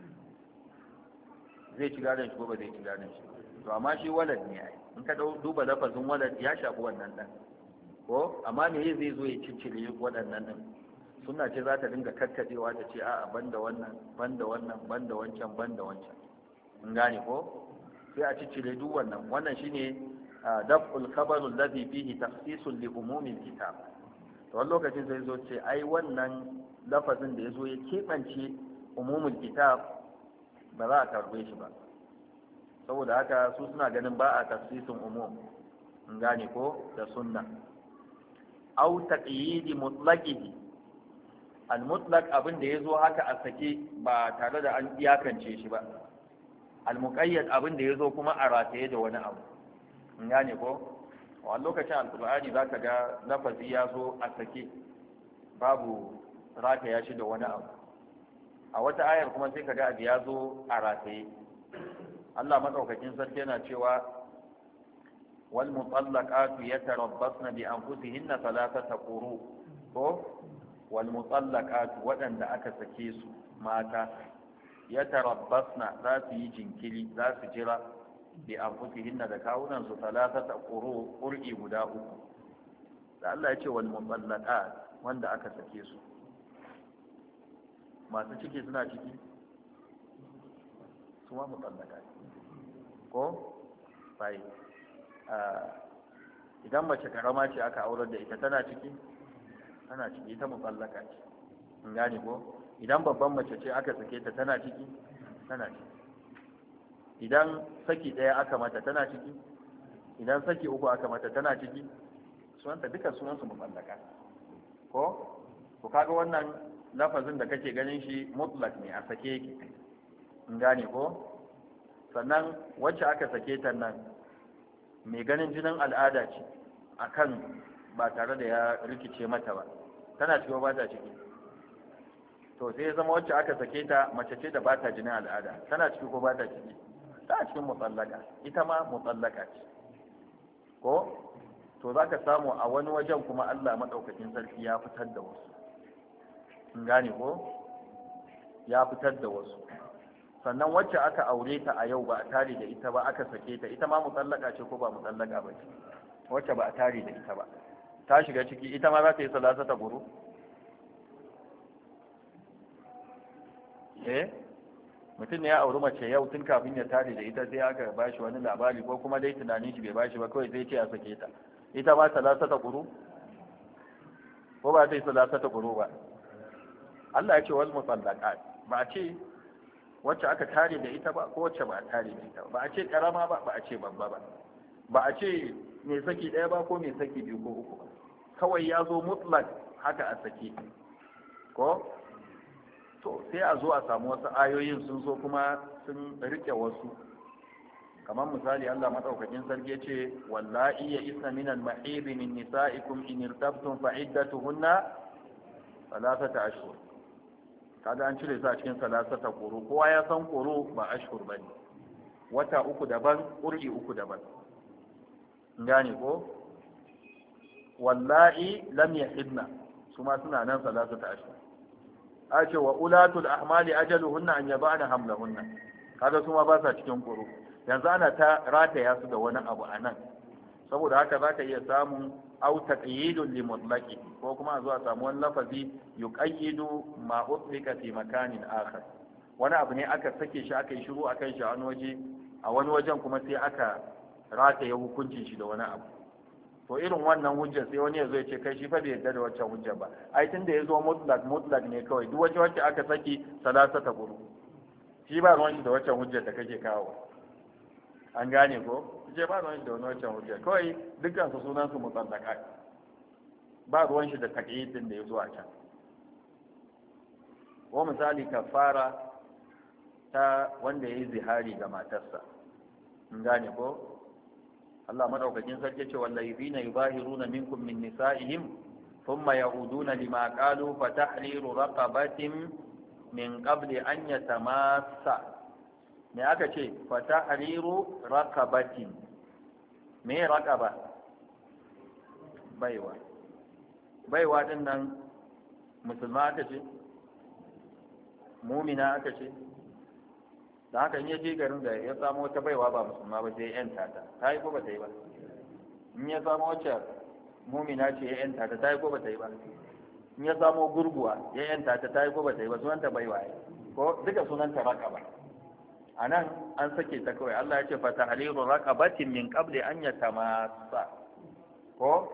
S1: zai ci gadon shi ko ba zai ci gadon shi to amma shi walad ne ai in ka duba lafazin walad ya shafi wannan ɗan ko amma me zai zo ya ciccire waɗannan ɗin sunna ce za ta dinga kakkadewa ta ce a'a banda wannan banda wannan banda wancan banda wancan in gane ko sai a ciccire duk wannan wannan shine daf'ul khabar alladhi fihi takhsisun li umumil kitab to wani lokacin sai zo ce ai wannan lafazin da yazo ya keɓance umumul kitab ba za a karbe shi ba saboda haka su suna ganin ba a tafsirin umum in gane ko da sunna au taqyid mutlaqihi al mutlaq abin da yazo haka a sake ba tare da an iyakance shi ba al muqayyad abin da yazo kuma a rataye da wani abu in gane ko a lokacin alqur'ani zaka ga lafazi yazo a sake babu rataya shi da wani abu a wata ayar kuma sai kaga abu yazo a rataye Allah madaukakin sarki yana cewa wal mutallaqatu yatarabbasna bi anfusihinna thalathata quru ko wal mutallaqatu wadanda aka sake su mata yatarabbasna za su yi jinkiri za su jira bi anfusihinna da kawunan su thalathata quru qur'i guda uku da Allah ya ce wal mutallaqat wanda aka sake su masu ciki suna ciki su ma mutallaqat ko bai idan mace karama ce aka aurar da ita tana ciki tana ciki ita mutallaka ce in gane ko idan babban mace ce aka sake ta tana ciki tana ciki idan saki daya aka mata tana ciki idan saki uku aka mata tana ciki sunanta duka sunansu mutallaka ko ko kaga wannan lafazin da kake ganin shi mutlak ne a sake yake in gane ko sannan wacce aka sake ta nan mai ganin jinin al'ada ce akan ba tare da ya rikice mata ba tana cikin ba ta ciki to sai ya zama wacce aka sake ta mace ce da ba ta jinin al'ada tana ciki ko ba ta ciki tana cikin mutsallaka ita ma mutsallaka ce ko to za ka samu a wani wajen kuma Allah maɗaukakin sarki ya fitar da wasu in gane ko ya fitar da wasu sannan wacce aka aure ta a yau ba a tare da ita ba aka sake ta ita ma mutsallaka ce ko ba mutsallaka ba ce wacce ba a tare da ita ba ta shiga ciki ita ma za ta yi salasa ta guru eh mutum ne ya auri mace yau tun kafin ya tare da ita sai aka ba shi wani labari ko kuma dai tunanin shi bai ba shi ba kawai sai ce a sake ta ita ma salasa ta guru ko ba ta yi salasata quru ba Allah ya ce wal mutallaqat ba a ce wacce aka tare da ita ba ko wacce ba a tare da ita ba a ce karama ba ba a ce babba ba ba a ce mai saki ɗaya ba ko mai saki biyu ko uku ba kawai ya zo mutlak haka a sake ko to sai a zo a samu wasu ayoyin sun zo kuma sun rike wasu kamar misali Allah madaukakin sarki yace wallahi ya isna min al-mahid min nisa'ikum in irtabtum fa iddatuhunna thalathata ashhur kaga an cire su a cikin salasata quru kowa ya san quru ba ashhur bane wata uku daban qur'i uku daban gane ko wallahi lam yahidna su ma suna nan salasata ashhur a ce wa ulatul ahmali ajaluhunna an yabana hamlahunna kaga su ma ba sa cikin quru yanzu ana ta rataya su da wani abu anan saboda haka zaka iya samun aw taqyidun li mutlaqi ko kuma zuwa samu wani lafazi yuqayyidu ma utlika fi makanin akhar wani abu ne aka sake shi aka yi shiru akan shi a wani waje a wani wajen kuma sai aka rataya hukuncin shi da wani abu to irin wannan hujjar sai wani ya zo ya ce kai shi fa bai yarda da waccan hujjar ba ai tunda ya zo mutlaq mutlaq ne kawai duk wacce wacce aka saki salasata guru shi ba ruwan shi da waccan hujjar da kake kawo an gane ko je ba ruwan shi da wani waccan hujjar kawai dukkan su sunan su mutallaqat ba ruwan shi da taqyidin da ya zo a can ko misali kafara ta wanda yayi zihari ga matarsa an gane ko Allah madaukakin sarki ce wallazina yubahiruna minkum min nisa'ihim thumma ya'uduna lima qalu fa tahriru raqabatin min qabli an yatamassa me aka ce fa tahriru raqabatin me raqaba baiwa baiwa din nan musulma aka ce mu'mina aka ce da haka in ya je garin da ya samu wata baiwa ba musulma ba sai ya yanta ta ta yi ko ba ta yi ba in ya samu wacce mumina ce ya yanta ta ta yi ko ba ta yi ba in ya samu gurguwa ya yanta ta ta yi ko ba ta yi ba sunanta baiwa ya ko duka sunanta raqaba a nan an sake ta kawai Allah ya ce fa tahriru raqabatin min qabli an yatamassa ko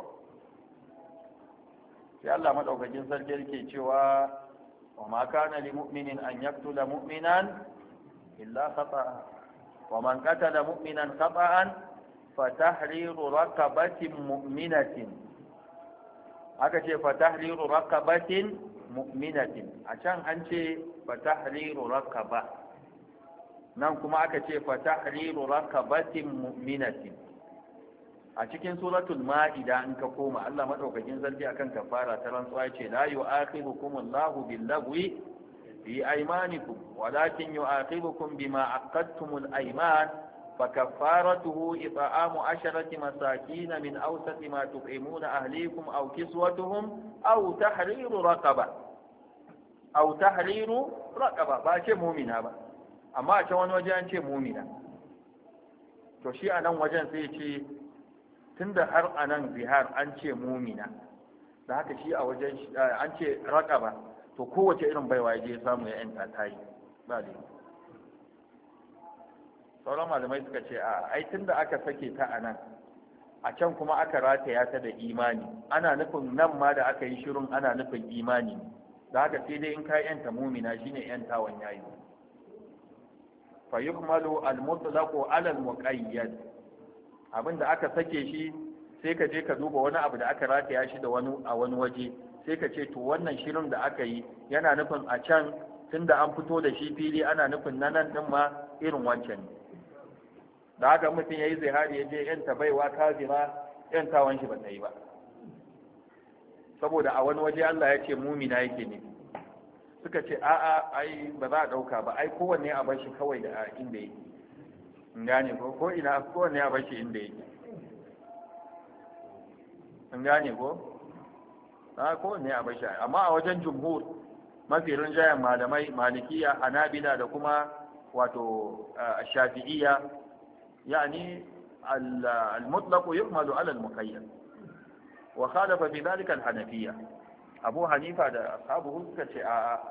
S1: sai Allah madaukakin sarki yake cewa wa ma kana lil mu'minin an yaqtula mu'minan إلا خطأ ومن قتل مؤمنا خطأ فتحرير رقبة مؤمنة aka ce fatahriru raqabatin mu'minatin a can an ce fatahriru raqaba nan kuma aka ce fatahriru raqabatin mu'minatin a cikin suratul ma'ida in ka koma Allah madaukakin sarki akan kafara ta rantsuwa ce la yu'akhidukumullahu bil-lagwi في أيمانكم ولكن يؤاخذكم بما عقدتم الأيمان فكفارته إطعام عشرة مساكين من أوسط ما تطعمون أهليكم أو كسوتهم أو تحرير رقبة أو تحرير رقبة باشي مؤمنة با أما أشوان وجان شي مؤمنة to shi anan wajen sai ce tunda har anan zihar an ce mumina da haka shi a wajen an ce raqaba to kowace irin baiwa ya je samu ya yanta ta yi ba da sauran malamai suka ce a ai tun da aka sake ta a nan a can kuma aka rataya ta da imani ana nufin nan ma da aka yi shirin ana nufin imani da haka sai dai in ka yanta mumina shine yantawan yayi fa yuhmalu al-mutlaqu ala al-muqayyad abinda aka sake shi sai ka je ka duba wani abu da aka rataya shi da wani a wani waje sai ka ce to wannan shirin da aka yi yana nufin a can tunda an fito da shi fili ana nufin na nan din ma irin wancan ne da haka mutum ya yi zihari ya je yanta baiwa kafira yantawan shi ba ta yi ba saboda a wani waje Allah ya ce mumina yake ne suka ce a'a ai ba za a ɗauka ba ai kowanne a bar shi kawai da inda yake in gane ko ko ina kowanne a bar shi inda yake in gane ko a kowanne a bashi amma a wajen jumhur mafi rinjayen malamai malikiya hanabila da kuma wato shafi'iyya yani al-mutlaq yuhmalu ala al-muqayyad wa khalafa fi dhalika al-hanafiyya abu hanifa da ashabuhu suka ce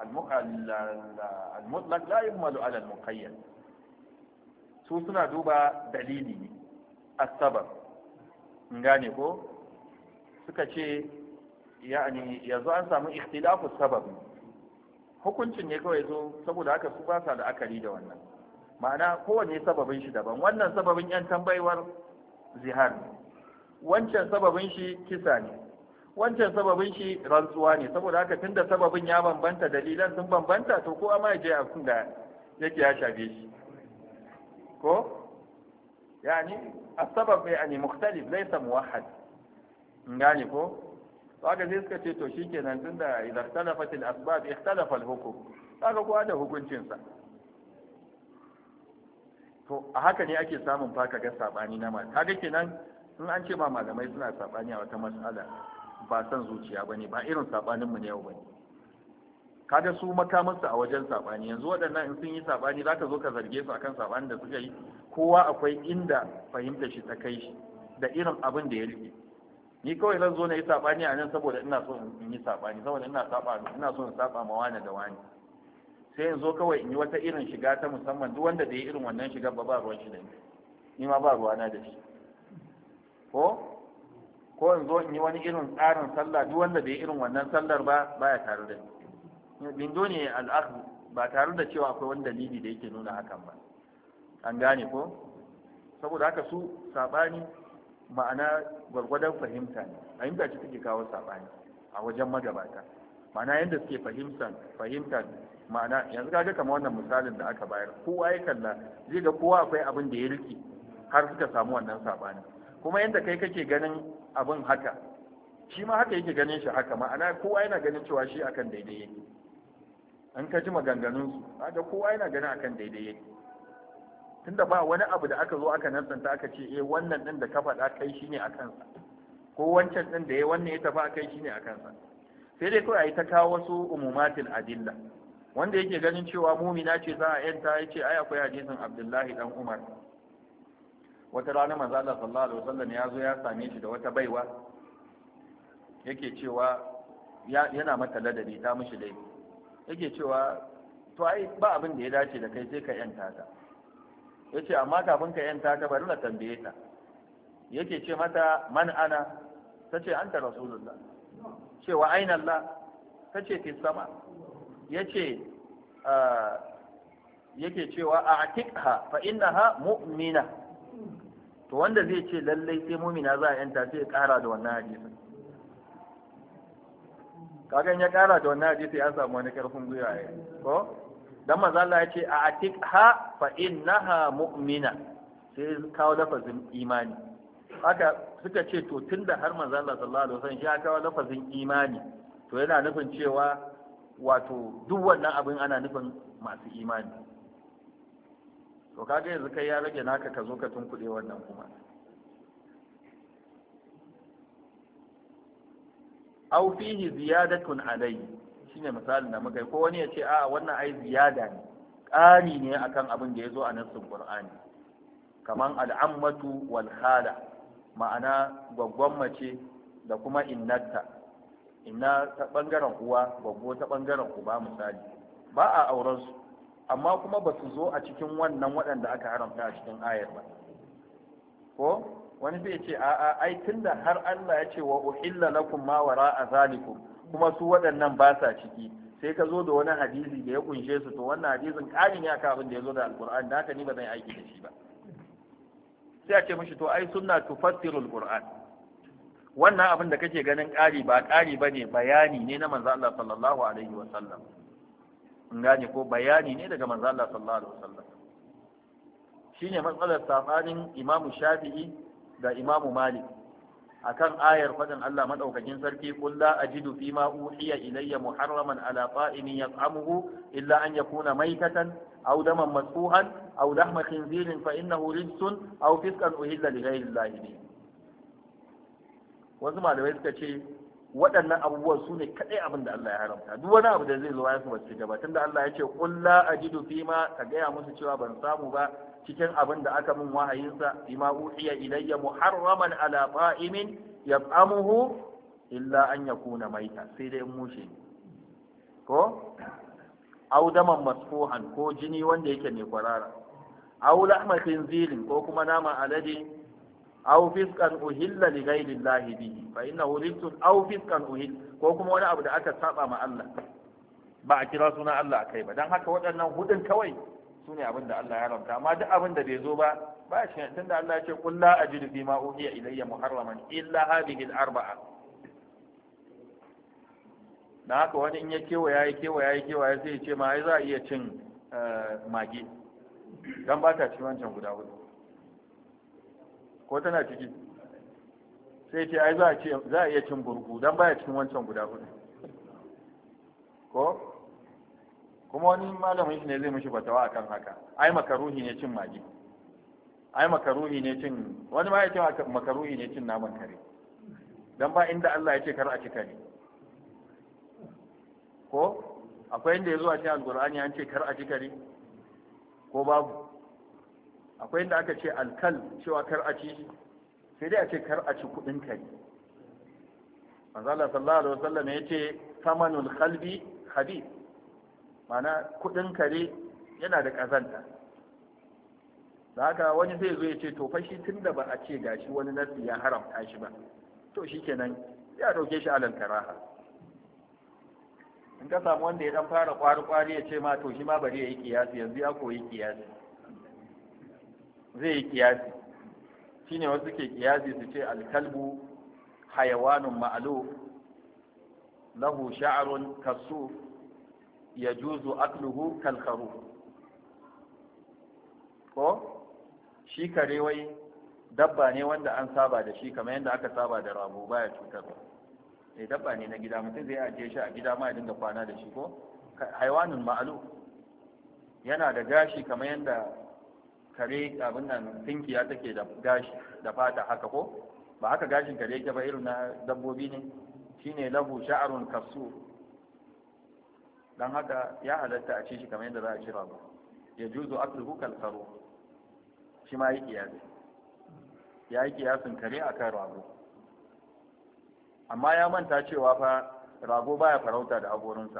S1: al-mutlaq la yuhmalu ala al-muqayyad su suna duba dalili ne as-sabab ngane ko suka ce yani yanzu an samu ikhtilafu sabab, hukuncin ne kawai zo, saboda haka su ba sa da akari da wannan. Ma'ana kowanne sababin shi daban, wannan sababin yan tambayewar zihar ne, wancan sababin shi kisa ne, wancan sababin shi rantsuwa ne. Saboda haka tunda sababin ya bambanta, dalilan sun bambanta, to ko amma ya je abin da yake ya shafe shi ko yani as-sabab yani mukhtalif laysa muwahhad, ngani ko kaga sai suka ce to shikenan tunda idan ikhtalafat al-asbab ikhtalafa al-hukm, kaga kowa da hukuncin sa. to a haka ne ake samun fa kaga sabani na ma kaga kenan in an ce ma malamai suna sabani a wata mas'ala ba san zuciya bane, ba irin sabanin mu ne yau bane. kaga su makamansu a wajen sabani, yanzu waɗannan in sun yi sabani zaka zo ka zarge su akan sabanin da suka yi, kowa akwai inda fahimtar shi ta kai shi da irin abin da ya rike. ni kawai zan zo na yi sabani a nan saboda ina so in yi sabani, saboda ina saba ina so in saba ma wani da wani, sai in zo kawai in yi wata irin shiga ta musamman, duk wanda da ya irin wannan shiga ba ba ruwan shi da ni, ni ma ba ruwana da shi. ko ko in zo in yi wani irin tsarin sallah, duk wanda da ya irin wannan sallar ba baya tare da ni. bindo ne al'akhu, ba tare da cewa akwai wani dalili da yake nuna hakan ba. an gane ko? saboda haka su sabani ma'ana gwargwadon fahimta ne, fahimta ce take kawo sabani a wajen magabata, ma'ana yadda suke fahimtar fahimtar ma'ana yanzu kaga kamar wannan misalin da aka bayar, kowa ya kalla zai ga kowa akwai abin da ya rike har suka samu wannan sabani, kuma yadda kai kake ganin abin haka shi ma haka yake ganin shi haka, ma'ana kowa yana ganin cewa shi akan daidai yake. an ka ji maganganunsu kaga kowa yana ganin akan daidai yake, tunda ba wani abu da aka zo aka nasanta aka ce eh wannan din da ka faɗa kai shine a kansa, ko wancan din da ya wannan ya tafi akai shine a kansa. sai dai kawai a yi ta kawo wasu umumatil adilla, wanda yake ganin cewa mumina ce za a yanta ya ce ai akwai hadisin Abdullahi dan Umar. wata rana manzo Allah sallallahu alaihi wasallam ya zo ya same shi da wata baiwa, yake cewa yana mata ladabi ta mishi laifi, yake cewa to ai ba abin da ya dace da kai sai ka yanta ta. yace amma kafin ka yanta ta bari na tambaye ta. yake ce mata man ana, tace anta rasulullah. cewa aina Allah, tace fi sama. yace yake cewa a'tiqha fa innaha mu'mina. to wanda zai ce lallai sai mu'mina za a yanta sai ya kara da wannan hadisin. kagan ya kara da wannan hadisi ya samu wani karfin gwiwa ya ko dan manzo Allah ya ce a'tiqha fa innaha mu'mina, sai kawo lafazin imani. haka suka ce to tunda har manzo Allah sallallahu alaihi wasallam ya kawo lafazin imani, to yana nufin cewa wato duk wannan abin ana nufin masu imani. to kaga yanzu kai ya rage naka ka zo ka tunkuɗe wannan kuma. aw fihi ziyadatun alayhi, shine misalin da muka yi, ko wani ya ce a wannan ai ziyada ne, ƙari ne akan abin da ya zo a nassin Qur'ani, kaman al'ammatu wal khala, ma'ana gwaggwan mace da kuma innata, inna ta bangaren uwa, gwaggo ta bangaren uba misali, ba a auren su, amma kuma ba su zo a cikin wannan waɗanda aka haramta a cikin ayar ba. ko wani zai ce a'a ai tunda har Allah ya ce wa uhilla lakum ma wara'a zalikum, kuma su waɗannan ba sa ciki, sai ka zo da wani hadisi da ya kunshe su, to wannan hadisin ƙari ne akan abin da ya zo da alqur'ani, da haka ni ba zan aiki da shi ba. sai a ce mishi to ai sunna tufassiru alqur'an, wannan abin da kake ganin ƙari ba ƙari bane, bayani ne na manzo Allah sallallahu alaihi wa sallam. in gane ko bayani ne daga manzo Allah sallallahu alaihi wa sallam. shine matsalar sabanin Imam Shafi'i da Imam Malik akan ayar fadin Allah madaukakin sarki, qul la ajidu fi ma uhiya ilayya muharraman ala ta'imin yat'amuhu illa an yakuna maytatan aw daman masfuhan aw lahma khinzirin fa innahu rijsun aw fiskan uhilla li ghayri Allah bi. wasu malamai suka ce waɗannan abubuwan su ne kaɗai abin da Allah ya haramta, duk wani abu da zai zo ya su bace gaba, tunda Allah ya ce qul la ajidu fi ma, ka gaya musu cewa ban samu ba cikin abin da aka min wahayinsa, bima uhiya ilayya muharraman ala ta'imin yat'amuhu illa an yakuna maita, sai dai in mushe ko aw daman masfuhan, ko jini wanda yake mai kwarara, aw lahma khinzirin, ko kuma nama alade, aw fisqan uhilla li ghayri llahi bihi fa innahu rijsun aw fisqan uhil ko kuma wani abu da aka saba ma Allah ba a kira suna Allah akai ba dan haka waɗannan hudun kawai sune abin da Allah ya haramta amma duk abin da bai zo ba ba shi tunda Allah ya ce qul la ajidu fima uhiya ilayya muharraman illa hadhihi al-arba'a dan haka wani in ya kewaya ya kewaya ya kewaya sai ya ce ma ai za a iya cin mage dan ba ta cikin wancan guda hudu ko tana ciki sai ce ai za a ce za a iya cin burgu dan baya cikin wancan guda hudu ko kuma wani malamin shi ne zai mishi fatawa akan haka ai makaruhi ne cin mage ai makaruhi ne cin wani ma ya ce makaruhi ne cin naman kare dan ba inda Allah ya ce kar a ci kare ko akwai inda ya zo a cikin alqur'ani an ce kar a ci kare ko babu akwai inda aka ce alkal cewa kar a ci sai dai a ce kar a ci kudin kare manzo Allah sallallahu alaihi wasallam ya ce samanul khalbi khabith mana kudin kare yana da kazanta da haka wani zai zo ya ce to fa shi tunda ba a ce gashi wani nasi ya haramta shi ba to shikenan ya dauke shi alal karaha in ka samu wanda ya dan fara kwari kwari ya ce ma to shi ma bari ya yi kiyasi yanzu ya koyi kiyasi zai yi kiyasi shine wasu ke kiyasi su ce alkalbu hayawanun ma'luf lahu sha'run kasuf yajuzu akluhu kal kharuf ko shi kare wai dabba ne wanda an saba da shi kamar yadda aka saba da rago baya cutarwa eh dabba ne na gida mutum zai ajiye shi a gida ma ya dinga kwana da shi ko hayawanun ma'luf yana da gashi kamar yadda kare abin nan tinkiya take da gashi da fata haka ko ba haka gashin kare yake ba irin na dabbobi ne shine lahu sha'run kasu dan haka ya halatta a ci shi kamar yadda za a ci rago ya juzu akluhu kal kharu shi ma yi kiyasi ya yi kiyasin kare akan rago amma ya manta cewa fa rago baya farauta da haƙorinsa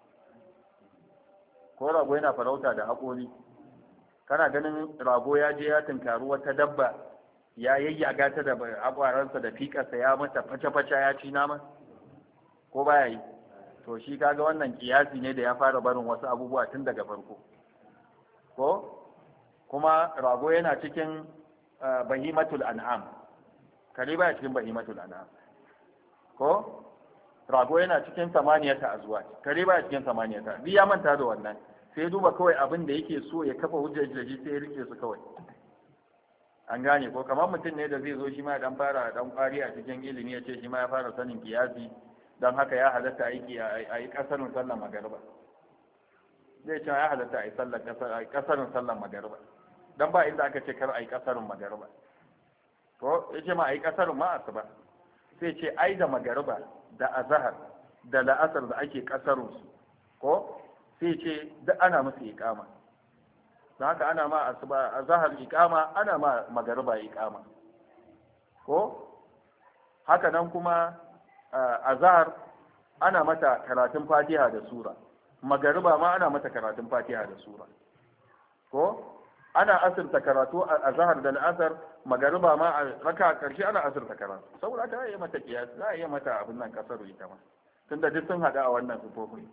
S1: ko rago yana farauta da haƙori kana ganin rago ya je ya tunkari wata dabba ya yayyaga ta da akwaransa da fikarsa ya mata face-face ya ci nama ko baya yi to shi kaga wannan kiyasi ne da ya fara barin wasu abubuwa tun daga farko ko kuma rago yana cikin bahimatul an'am kare baya cikin bahimatul an'am ko rago yana cikin samaniyata azwaj kare baya cikin samaniyata bi ya manta da wannan sai duba kawai abin da yake so ya kafa hujjar da shi sai ya rike su kawai an gane ko kamar mutum ne da zai zo shi ma dan fara dan kwari a cikin ilimi ya ce shi ma ya fara sanin kiyasi dan haka ya halatta aiki a yi kasarin sallar magariba zai ce ya halatta a yi sallar kasar a yi kasarin sallar magariba dan ba inda aka ce kar a yi kasarin magariba to ya ce ma a yi kasarin ma asuba sai ce ai da magariba da azhar da la'asar da ake kasarin su ko sai ce duk ana musu iqama don haka ana ma asuba azhar iqama ana ma magariba iqama ko haka nan kuma azhar ana mata karatun Fatiha da sura magariba ma ana mata karatun Fatiha da sura ko ana asirta karatu azhar da al'asar magariba ma a raka karshe ana asirta karatu saboda haka za a yi mata kiyas za a yi mata abin nan kasaru ita ma tunda duk sun hada a wannan sufofin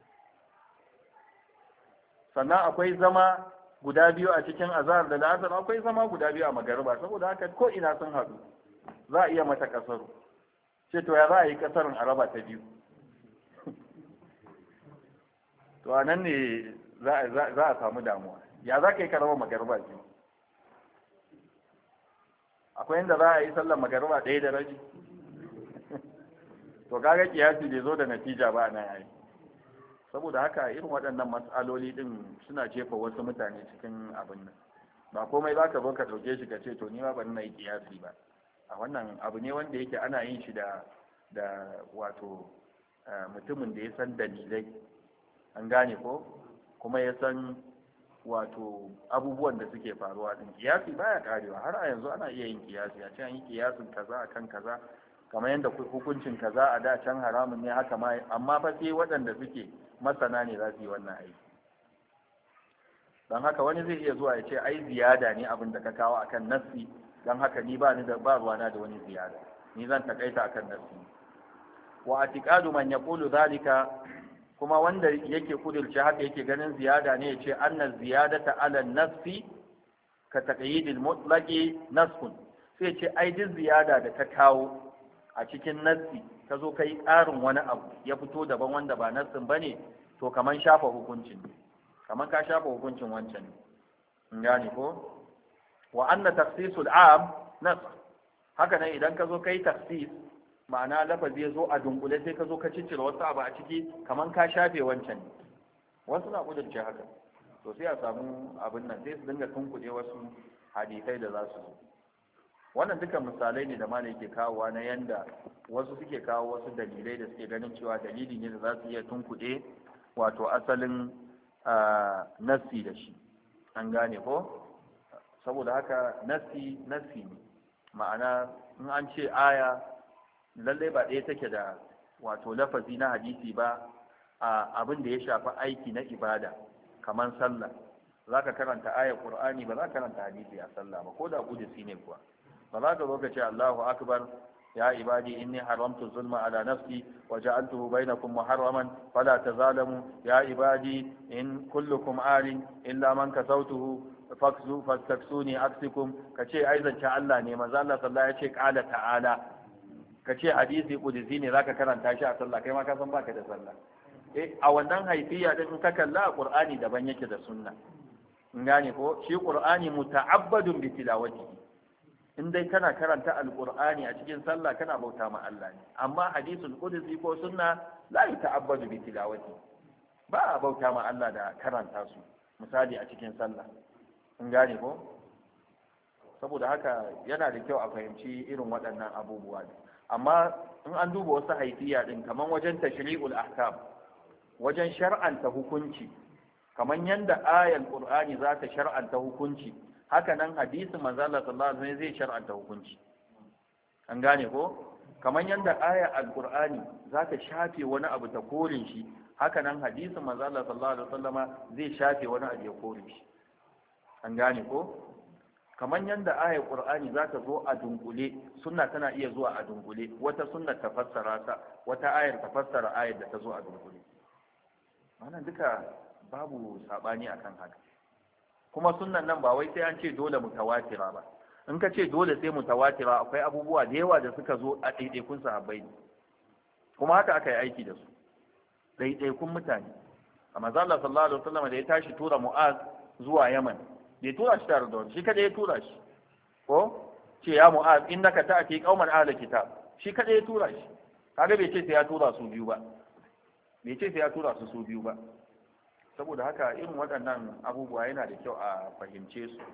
S1: sannan akwai zama guda biyu a cikin azhar da al'asar akwai zama guda biyu a magariba saboda haka ko ina sun hadu za a iya mata kasaru ce to ya za a yi kasarun a raba ta biyu to a nan ne za a samu damuwa ya za ka yi karama magariba biyu akwai inda za a yi sallar magariba ɗaya da rabi to kaga kiyasi bai zo da natija ba nan yayi saboda haka irin waɗannan mas'aloli din suna jefa wasu mutane cikin abin nan ba komai za ka zo ka ɗauke shi ka ce to ni ma ban na yi kiyasi ba a wannan abu ne wanda yake ana yin shi da da wato mutumin da ya san dalilai an gane ko kuma ya san wato abubuwan da suke faruwa din kiyasi baya karewa har a yanzu ana iya yin kiyasi a ce an yi kiyasin kaza akan kaza kamar yadda hukuncin kaza a da can haramun ne haka ma amma fa sai waɗanda suke masana ne za su yi wannan aiki don haka wani zai iya zuwa ya ce ai ziyada ne abin da ka kawo akan nassi dan haka ni ba ni da ba ruwana da wani ziyada, ni zan takaita akan nafsi. wa atiqadu man yaqulu zalika, kuma wanda yake kudurce haka yake ganin ziyada ne yace anna ziyadata ala nafsi ka taqyidil mutlaqi nasfun, sai ce ai duk ziyada da ka kawo a cikin nassi ka zo kai ƙarin wani abu ya fito daban wanda ba nassin bane, to kaman shafa hukuncin kaman ka shafa hukuncin wancan in gane ko. wa anna takhsisul am nasx, haka nan idan ka zo kai takhsis, ma'ana lafazi ya zo a dunkule sai ka zo ka ciccire wasu abu a ciki kaman ka shafe wancan, wasu na kudurce haka, to sai a samu abin nan sai su dinga tunkuɗe wasu hadisai da za su zo. wannan duka misalai ne da ma yake kawowa na yanda wasu suke kawo wasu dalilai da suke ganin cewa dalili ne da za su iya tunkuɗe wato asalin nassi da shi, an gane ko. saboda haka nassi nassi ne, ma'ana in an ce aya lallai ba ɗaya take da wato lafazi na hadisi ba a abin da ya shafi aiki na ibada kamar sallah. za ka karanta ayar qur'ani ba za ka karanta hadisi a sallah ba, ko da kudusi ne kuwa. ba za ka zo ka ce Allahu akbar ya ibadi inni haramtu zulma ala nafsi wa ja'altuhu bainakum muharraman fala tazalamu ya ibadi in kullukum alin illa man kasawtuhu fakzu fastaksuni aksikum. kace ai zance Allah ne, manzo Allah sallallahu alaihi wasallam ya ce qala ta'ala. kace hadisi kudusi ne zaka karanta shi a sallah, kai ma ka san baka da sallah. eh a wannan haifiya din in ka kalla qur'ani daban yake da sunna, in gane ko. shi qur'ani muta'abbadun bi tilawatihi, in dai kana karanta alqur'ani a cikin sallah kana bauta ma Allah ne. amma hadisul qudsi ko sunna la yuta'abbadu bi tilawati, ba a bauta ma Allah da karanta su misali a cikin sallah, in gane ko. saboda haka yana da kyau a fahimci irin waɗannan abubuwa. amma in an duba wasu haifiya din kaman wajen tashri'ul ahkam, wajen shar'anta hukunci, kaman yanda ayal qur'ani za ta shar'anta hukunci, haka nan hadisin manzo Allah sallallahu alaihi wasallam zai shar'anta hukunci, an gane ko. kaman yanda aya alqur'ani za ta shafe wani abu ta kore shi, haka nan hadisin manzo Allah sallallahu alaihi wasallama zai shafe wani abu ya kore shi, an gane ko. kaman yanda ayar qur'ani za ta zo a dunkule, sunna tana iya zuwa a dunkule, wata sunna ta fassara ta, wata ayar ta fassara ayar da ta zo a dunkule. wannan duka babu sabani akan haka. kuma sunnan nan ba wai sai an ce dole mutawatira ba. in ka ce dole sai mutawatira, akwai abubuwa da yawa da suka zo a ɗaiɗaikun sahabbai ne, kuma haka aka yi aiki da su ɗaiɗaikun mutane. amma Allah sallallahu alaihi wasallam da ya tashi tura Mu'az zuwa Yaman, bai tura shi tare da wani, shi kada ya tura shi ko ce ya Mu'az innaka ta'ti qauman ahli kitab, shi kada ya tura shi. kaga bai ce sai ya tura su biyu ba, bai ce sai ya tura su su biyu ba. saboda haka irin waɗannan abubuwa yana da kyau a fahimce su.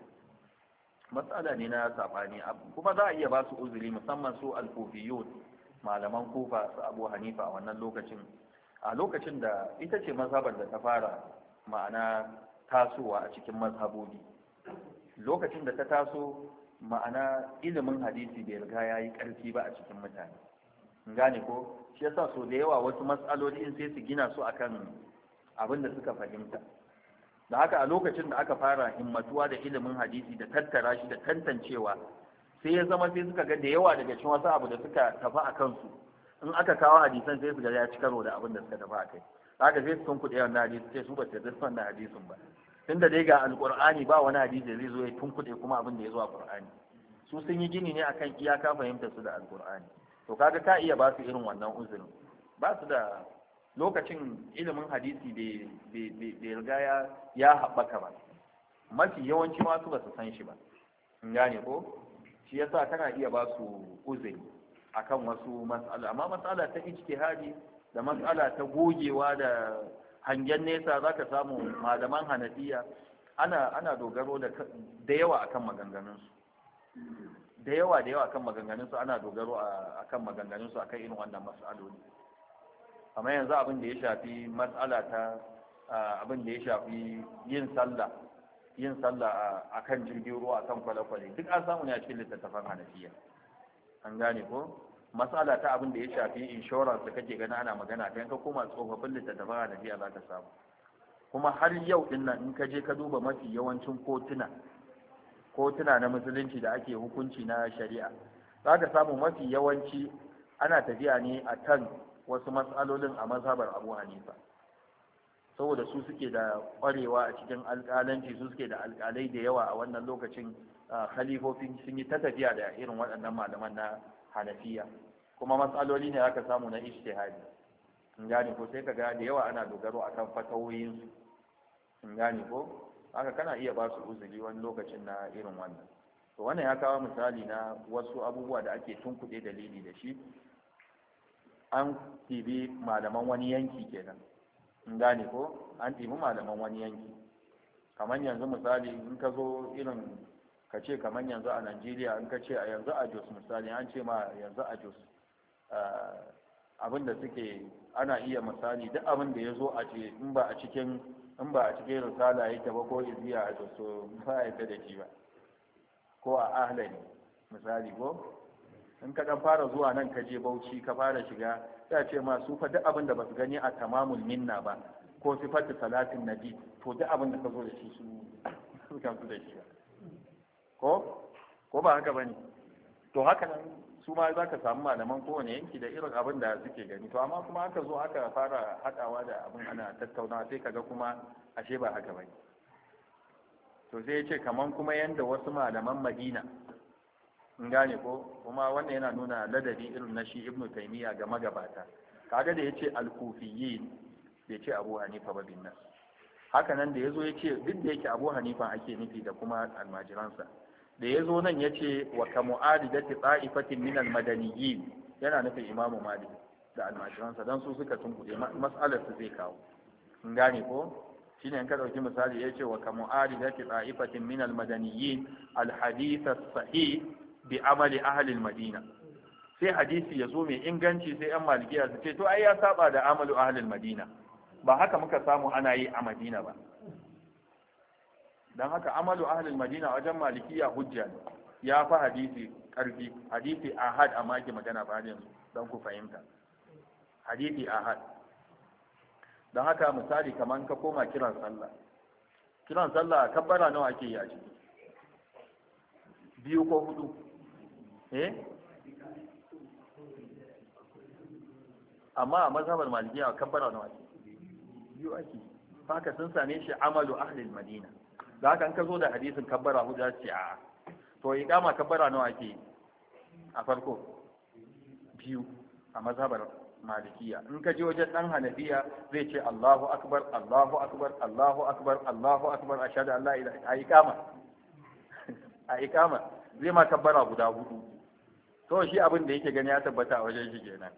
S1: matsala ne na sabani, kuma za a iya ba su uzuri, musamman su al-kufiyun, malaman kufa su Abu Hanifa a wannan lokacin, a lokacin da ita ce mazhabar da ta fara ma'ana tasowa a cikin mazhabobi. lokacin da ta taso ma'ana ilimin hadisi bai riga ya yi ƙarfi ba a cikin mutane, gane ko. shi yasa so da yawa wasu matsaloli in sai su gina su akan abin da suka fahimta. da haka a lokacin da aka fara himmatuwa da ilimin hadisi da tattara shi da tantancewa, sai ya zama sai suka ga da yawa daga cikin wasu abu da suka tafi a kansu, in aka kawo hadisan sai su ga ya ci karo da abin da suka tafi a kai. haka sai su sun kuɗe wannan hadisi sai su ba ta zai wannan hadisin ba, tunda dai ga alqur'ani ba wani hadisi zai zo ya tunkuɗe kuma abin da ya zo a qur'ani. su sun yi gini ne akan iyaka fahimtar su da alqur'ani. to kaga ka iya ba su irin wannan uzurin, ba su da lokacin ilimin hadisi bai riga ya ya haɓaka ba, mafi yawanci ma su ba su san shi ba, in gane ko. shi yasa kana iya ba su uzuri akan wasu mas'ala, amma mas'ala ta ijtihadi da mas'ala ta gogewa da hangen nesa zaka samu malaman Hanafiya ana ana dogaro da da yawa akan maganganun su da yawa da yawa akan maganganun su ana dogaro akan maganganun su akan irin wannan mas'aloli. amma yanzu abin da ya shafi mas'ala ta abin da ya shafi yin sallah yin sallah akan jirgin ruwa akan kwale-kwale duk an samu ne a cikin littattafan Hanafiya, an gane ko. mas'ala ta abin da ya shafi insurance da kake gani ana magana kai ka koma tsofaffin littattafan Hanafiya za ka samu. kuma har yau din nan in ka je ka duba mafi yawancin kotuna kotuna na musulunci da ake hukunci na shari'a, za ka samu mafi yawanci ana tafiya ne a kan wasu matsalolin a mazhabar Abu Hanifa, saboda su suke da ƙwarewa a cikin alƙalanci, su suke da alƙalai da yawa a wannan lokacin. Khalifofin sun yi ta tafiya da irin waɗannan malaman na Hanafiya, kuma matsaloli ne aka samu na ijtihadi, in gane ko, sai ka ga da yawa ana dogaro akan fatawoyin su, in gane ko, haka kana iya ba su uzuri wani lokacin na irin wannan. To wannan ya kawo misali na wasu abubuwa da ake tunkuɗe dalili da shi. An tibi malaman wani yanki kenan, in gane ko, an tibi malaman wani yanki. Kamar yanzu misali in ka zo irin ka ce kamar yanzu a Najeriya, in ka ce a yanzu a Jos misali, an ce ma yanzu a Jos abin da suke ana iya misali duk abin da ya zo a ce in ba a cikin in ba a cikin risala yake ba ko iziya a Jos, to ba ya da shi ba, ko a Ahlari misali, ko in ka dan fara zuwa nan ka je Bauchi ka fara shiga, sai ce ma su fa duk abin da ba su gani a tamamul minna ba ko sifatu salatin nabi, to duk abin da ka zo da shi su su kan su da shi ba, ko ko ba haka bane. To haka nan su ma za ka samu malaman kowane yanki da irin abin da suke gani, to amma kuma aka zo aka fara haɗawa da abin ana tattaunawa, sai kaga kuma ashe ba haka bane. To sai ya ce kaman kuma yanda wasu malaman Madina, in gane ko, kuma wannan yana nuna ladabi irin na shi Ibn Taymiyyah ga magabata. Kaga da yace al-Kufiyyin bai ce Abu Hanifa ba bin nas. Haka nan da yazo yace duk da yake Abu Hanifa ake nufi da kuma almajiransa, da yazo nan yace wa kamu'adidati ta'ifatin min al-madaniyyin, yana nufin Imam Malik da almajiransa, dan su suka tunkuɗe mas'alar su zai kawo, in gane ko. shine in ka dauki misali yace wa kamu'adidati ta'ifatin min al-madaniyyin al-hadith as-sahih bi amali ahli al-madina, sai hadisi ya zo mai inganci sai yan malikiya su ce to ai ya saba da amalu ahli al-madina, ba haka muka samu ana yi a Madina ba. Dan haka amalu ahli al-madina wajen malikiya hujja ne, ya fa hadisi karfi, hadisi ahad amma ke magana ba yanzu dan ku fahimta, hadisi ahad. Dan haka misali kaman ka koma kiran sallah, kiran sallah kabbara nawa ake yi a ciki? Biyu ko hudu? eh amma a mazhabar malikiya kabbara nawa ake? Biyu ake. Haka sun same shi amalu ahli al-madina. Da haka an ka zo da hadisin kabbara hudu za ce a to iqama kabbara nawa ake a farko? Biyu a mazhabar malikiya. In ka je wajen dan hanafiya zai ce Allahu akbar Allahu akbar Allahu akbar Allahu akbar ashhadu an la ilaha illa, a iqama a iqama zai ma kabbara guda hudu. To shi abin da yake gani ya tabbata a wajen shi kenan.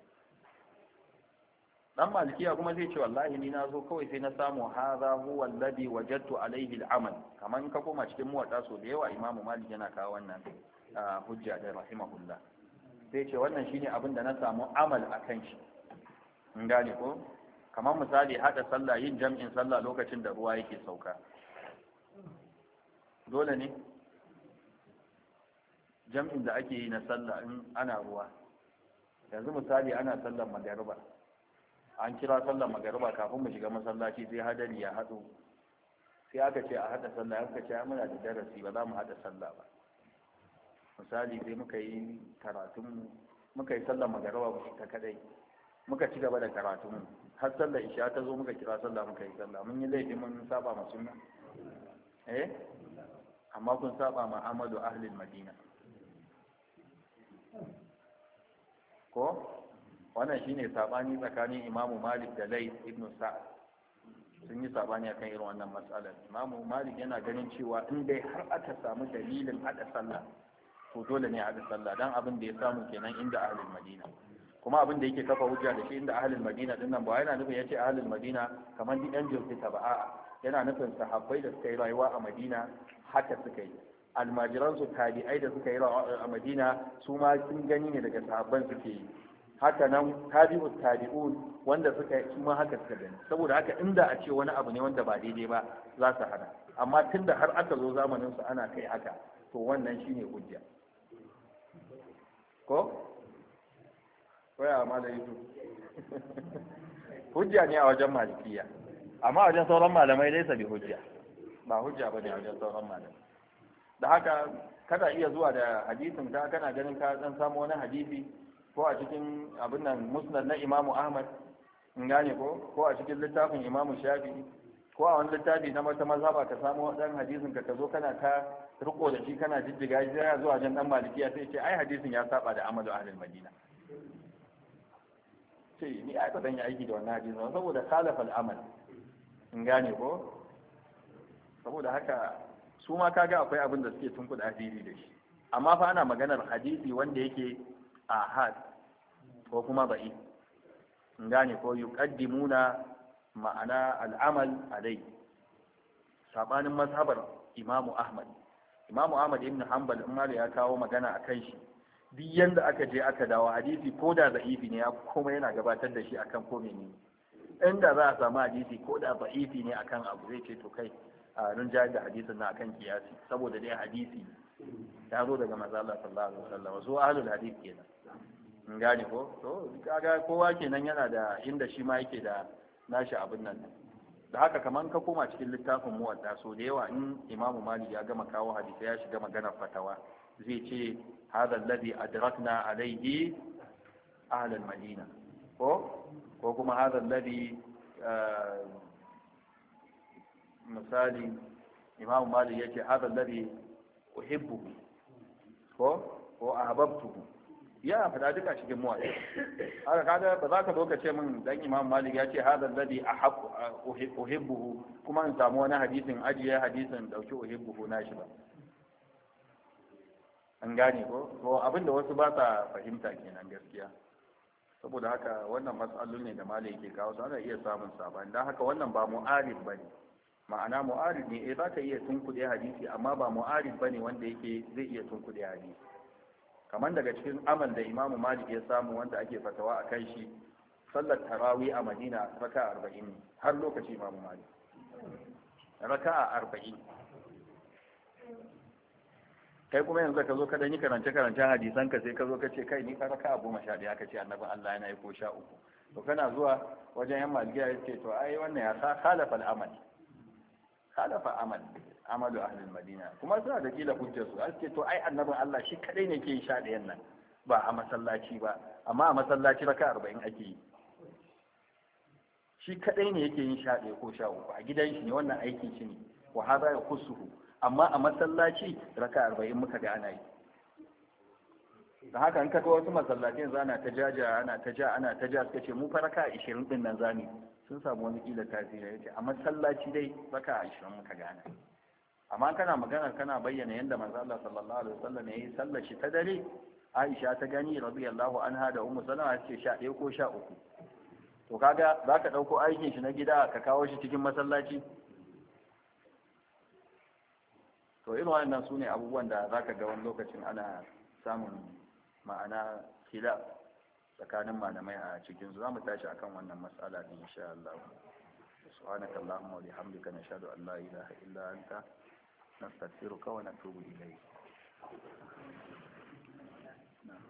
S1: Dan malikiya kuma zai ce wallahi ni na zo kawai sai na samu hadha huwa alladhi wajadtu alayhi al-amal. Kaman ka koma cikin muwatta so da yawa Imam Malik yana kawo wannan hujja da rahimahullah. Sai ce wannan shine abin da na samu amal akan shi. In gane ko? Kamar misali hada sallah, yin jam'in sallah lokacin da ruwa yake sauka. Dole ne jam'in da ake yi na sallah in ana ruwa. Yanzu misali ana sallar magariba, an kira sallar magariba kafin mu shiga masallaci sai hadari ya haɗu, sai aka ce a haɗa sallah, aka ce muna da darasi ba za mu haɗa sallah ba. Misali sai muka yi karatun muka yi sallar magariba mu ta kadai, muka ci gaba da karatun har sallar isha ta zo muka kira sallah muka yi sallah, mun yi laifi mun saba ma sunna? eh amma kun saba ma amalu ahli madina ko. Wannan shine sabani tsakanin Imam Malik da Layth ibn Sa'd, sun yi sabani akan irin wannan matsalar. Imam Malik yana ganin cewa in dai har aka samu dalilin hada sallah to dole ne hada sallah, dan abin da ya samu kenan inda ahlul Madina. Kuma abin da yake kafa hujja da shi inda ahlul Madina din nan ba yana nufin yace ahlul Madina kamar di dan jirfita ba, a'a yana nufin sahabbai da suka yi rayuwa a Madina haka suka yi, almajiran su tabi'ai da suka yi rayuwa a Madina su ma sun gani ne daga sahabban suke yi, haka nan tabi'ut tabi'un wanda suka yi su ma haka suka gani. Saboda haka inda a ce wani abu ne wanda ba daidai ba za su hana, amma tunda har aka zo zamanin su ana kai haka to wannan shine hujja ko koya ma da yutu hujja ne a wajen malikiya, amma wajen sauran malamai dai sabi hujja ba hujja ba ne a wajen sauran malamai. da haka kada iya zuwa da hadisin ka kana ganin ka dan samu wani hadisi ko a cikin abin nan musnad na Imam Ahmad in gane ko ko a cikin littafin Imam Shafi'i ko a wani littafi na wata mazhaba ka samu dan hadisin ka zo kana ta riko da shi kana jijjiga shi ya zuwa jan dan malikiya sai ce ai hadisin ya saba da amalu ahlul madina sai ni ai ba dan yi aiki da wannan hadisin saboda khalafa al-amal in gane ko saboda haka su ma kaga akwai abin da suke tunkuda hadisi da shi amma fa ana maganar hadisi wanda yake ahad ko kuma ba'i in gane ko yuqaddimuna ma'ana al'amal alai sabanin mazhabar Imam Ahmad Imam Ahmad ibn Hanbal in mali ya kawo magana akan shi duk yanda aka je aka dawo hadisi ko da za'ifi ne ya kuma yana gabatar da shi akan ko menene inda za a samu hadisi ko da za'ifi ne akan abu zai ce to kai a rinjayar da hadisin na akan kiyasi saboda dai hadisi ya zo daga manzo Allah sallallahu alaihi wasallam so ahlul hadith kenan in gane ko to kaga kowa kenan yana da inda shi ma yake da nashi abin nan da haka kaman ka koma cikin littafin muwadda so da yawa in Imam Malik ya gama kawo hadisi ya shiga maganar fatawa zai ce hadha alladhi adrakna alayhi ahl al-madina ko ko kuma hadha alladhi misali Imam Malik yace hadha alladhi uhibbuhu ko ko ahbabtuhu ya fada duka cikin muwaɗa haka kaga ba za ka zo ka ce min dan Imam Malik ya ce hadha alladhi ahabbu uhibbuhu kuma in samu wani hadisin ajiye hadisin dauki uhibbuhu nashi ba an gane ko to abinda wasu ba sa fahimta kenan gaskiya saboda haka wannan matsalolin ne da Malik yake kawo su ana iya samun sabani dan haka wannan ba mu'arid bane ma'ana mu'arid ne eh zaka iya tunkuɗe hadisi amma ba mu'arid bane wanda yake zai iya tunkuɗe hadisi kamar daga cikin amal da Imam Malik ya samu wanda ake fatawa a kai shi sallar tarawih a Madina raka'a arba'in ne har lokaci Imam Malik raka'a arba'in kai kuma yanzu ka zo ka dan yi karance karancen hadisan ka sai ka zo ka ce kai ni ka raka'a goma sha ɗaya ka ce annabi Allah yana yi ko sha uku to kana zuwa wajen yan malikiya ya ce to ai wannan ya sa khalafa al-amal khalafa amal amalu ahlul madina kuma suna da kila hujjar su ake to ai annabin Allah shi kadai ne ke yin sha ɗayan nan ba a masallaci ba amma a masallaci raka arba'in ake yi shi kadai ne yake yin sha ɗaya ko sha uku a gidan shi ne wannan aikin shi ne wa hada ya kusuhu amma a masallaci raka arba'in muka ga ana yi da haka in ka ga wasu masallatai yanzu ana ta jaja ana ta ja ana ta ja suka ce mu fa raka ashirin din nan zamu sun samu wani kila tasiri yace a masallaci dai raka ashirin muka ga ana amma kana magana kana bayyana yadda manzo Allah sallallahu alaihi wasallam yayi sallar shi ta dare Aisha ta gani radiyallahu anha da Ummu Salama ce sha ɗaya ko sha uku to kaga zaka dauko aikin shi na gida ka kawo shi cikin masallaci to irin wannan sune abubuwan da zaka ga wani lokacin ana samun ma'ana kila tsakanin malamai a cikin su zamu tashi akan wannan mas'ala din insha Allah subhanakallahumma wa bihamdika nashhadu an la ilaha illa anta نستغفرك ونتوب إليك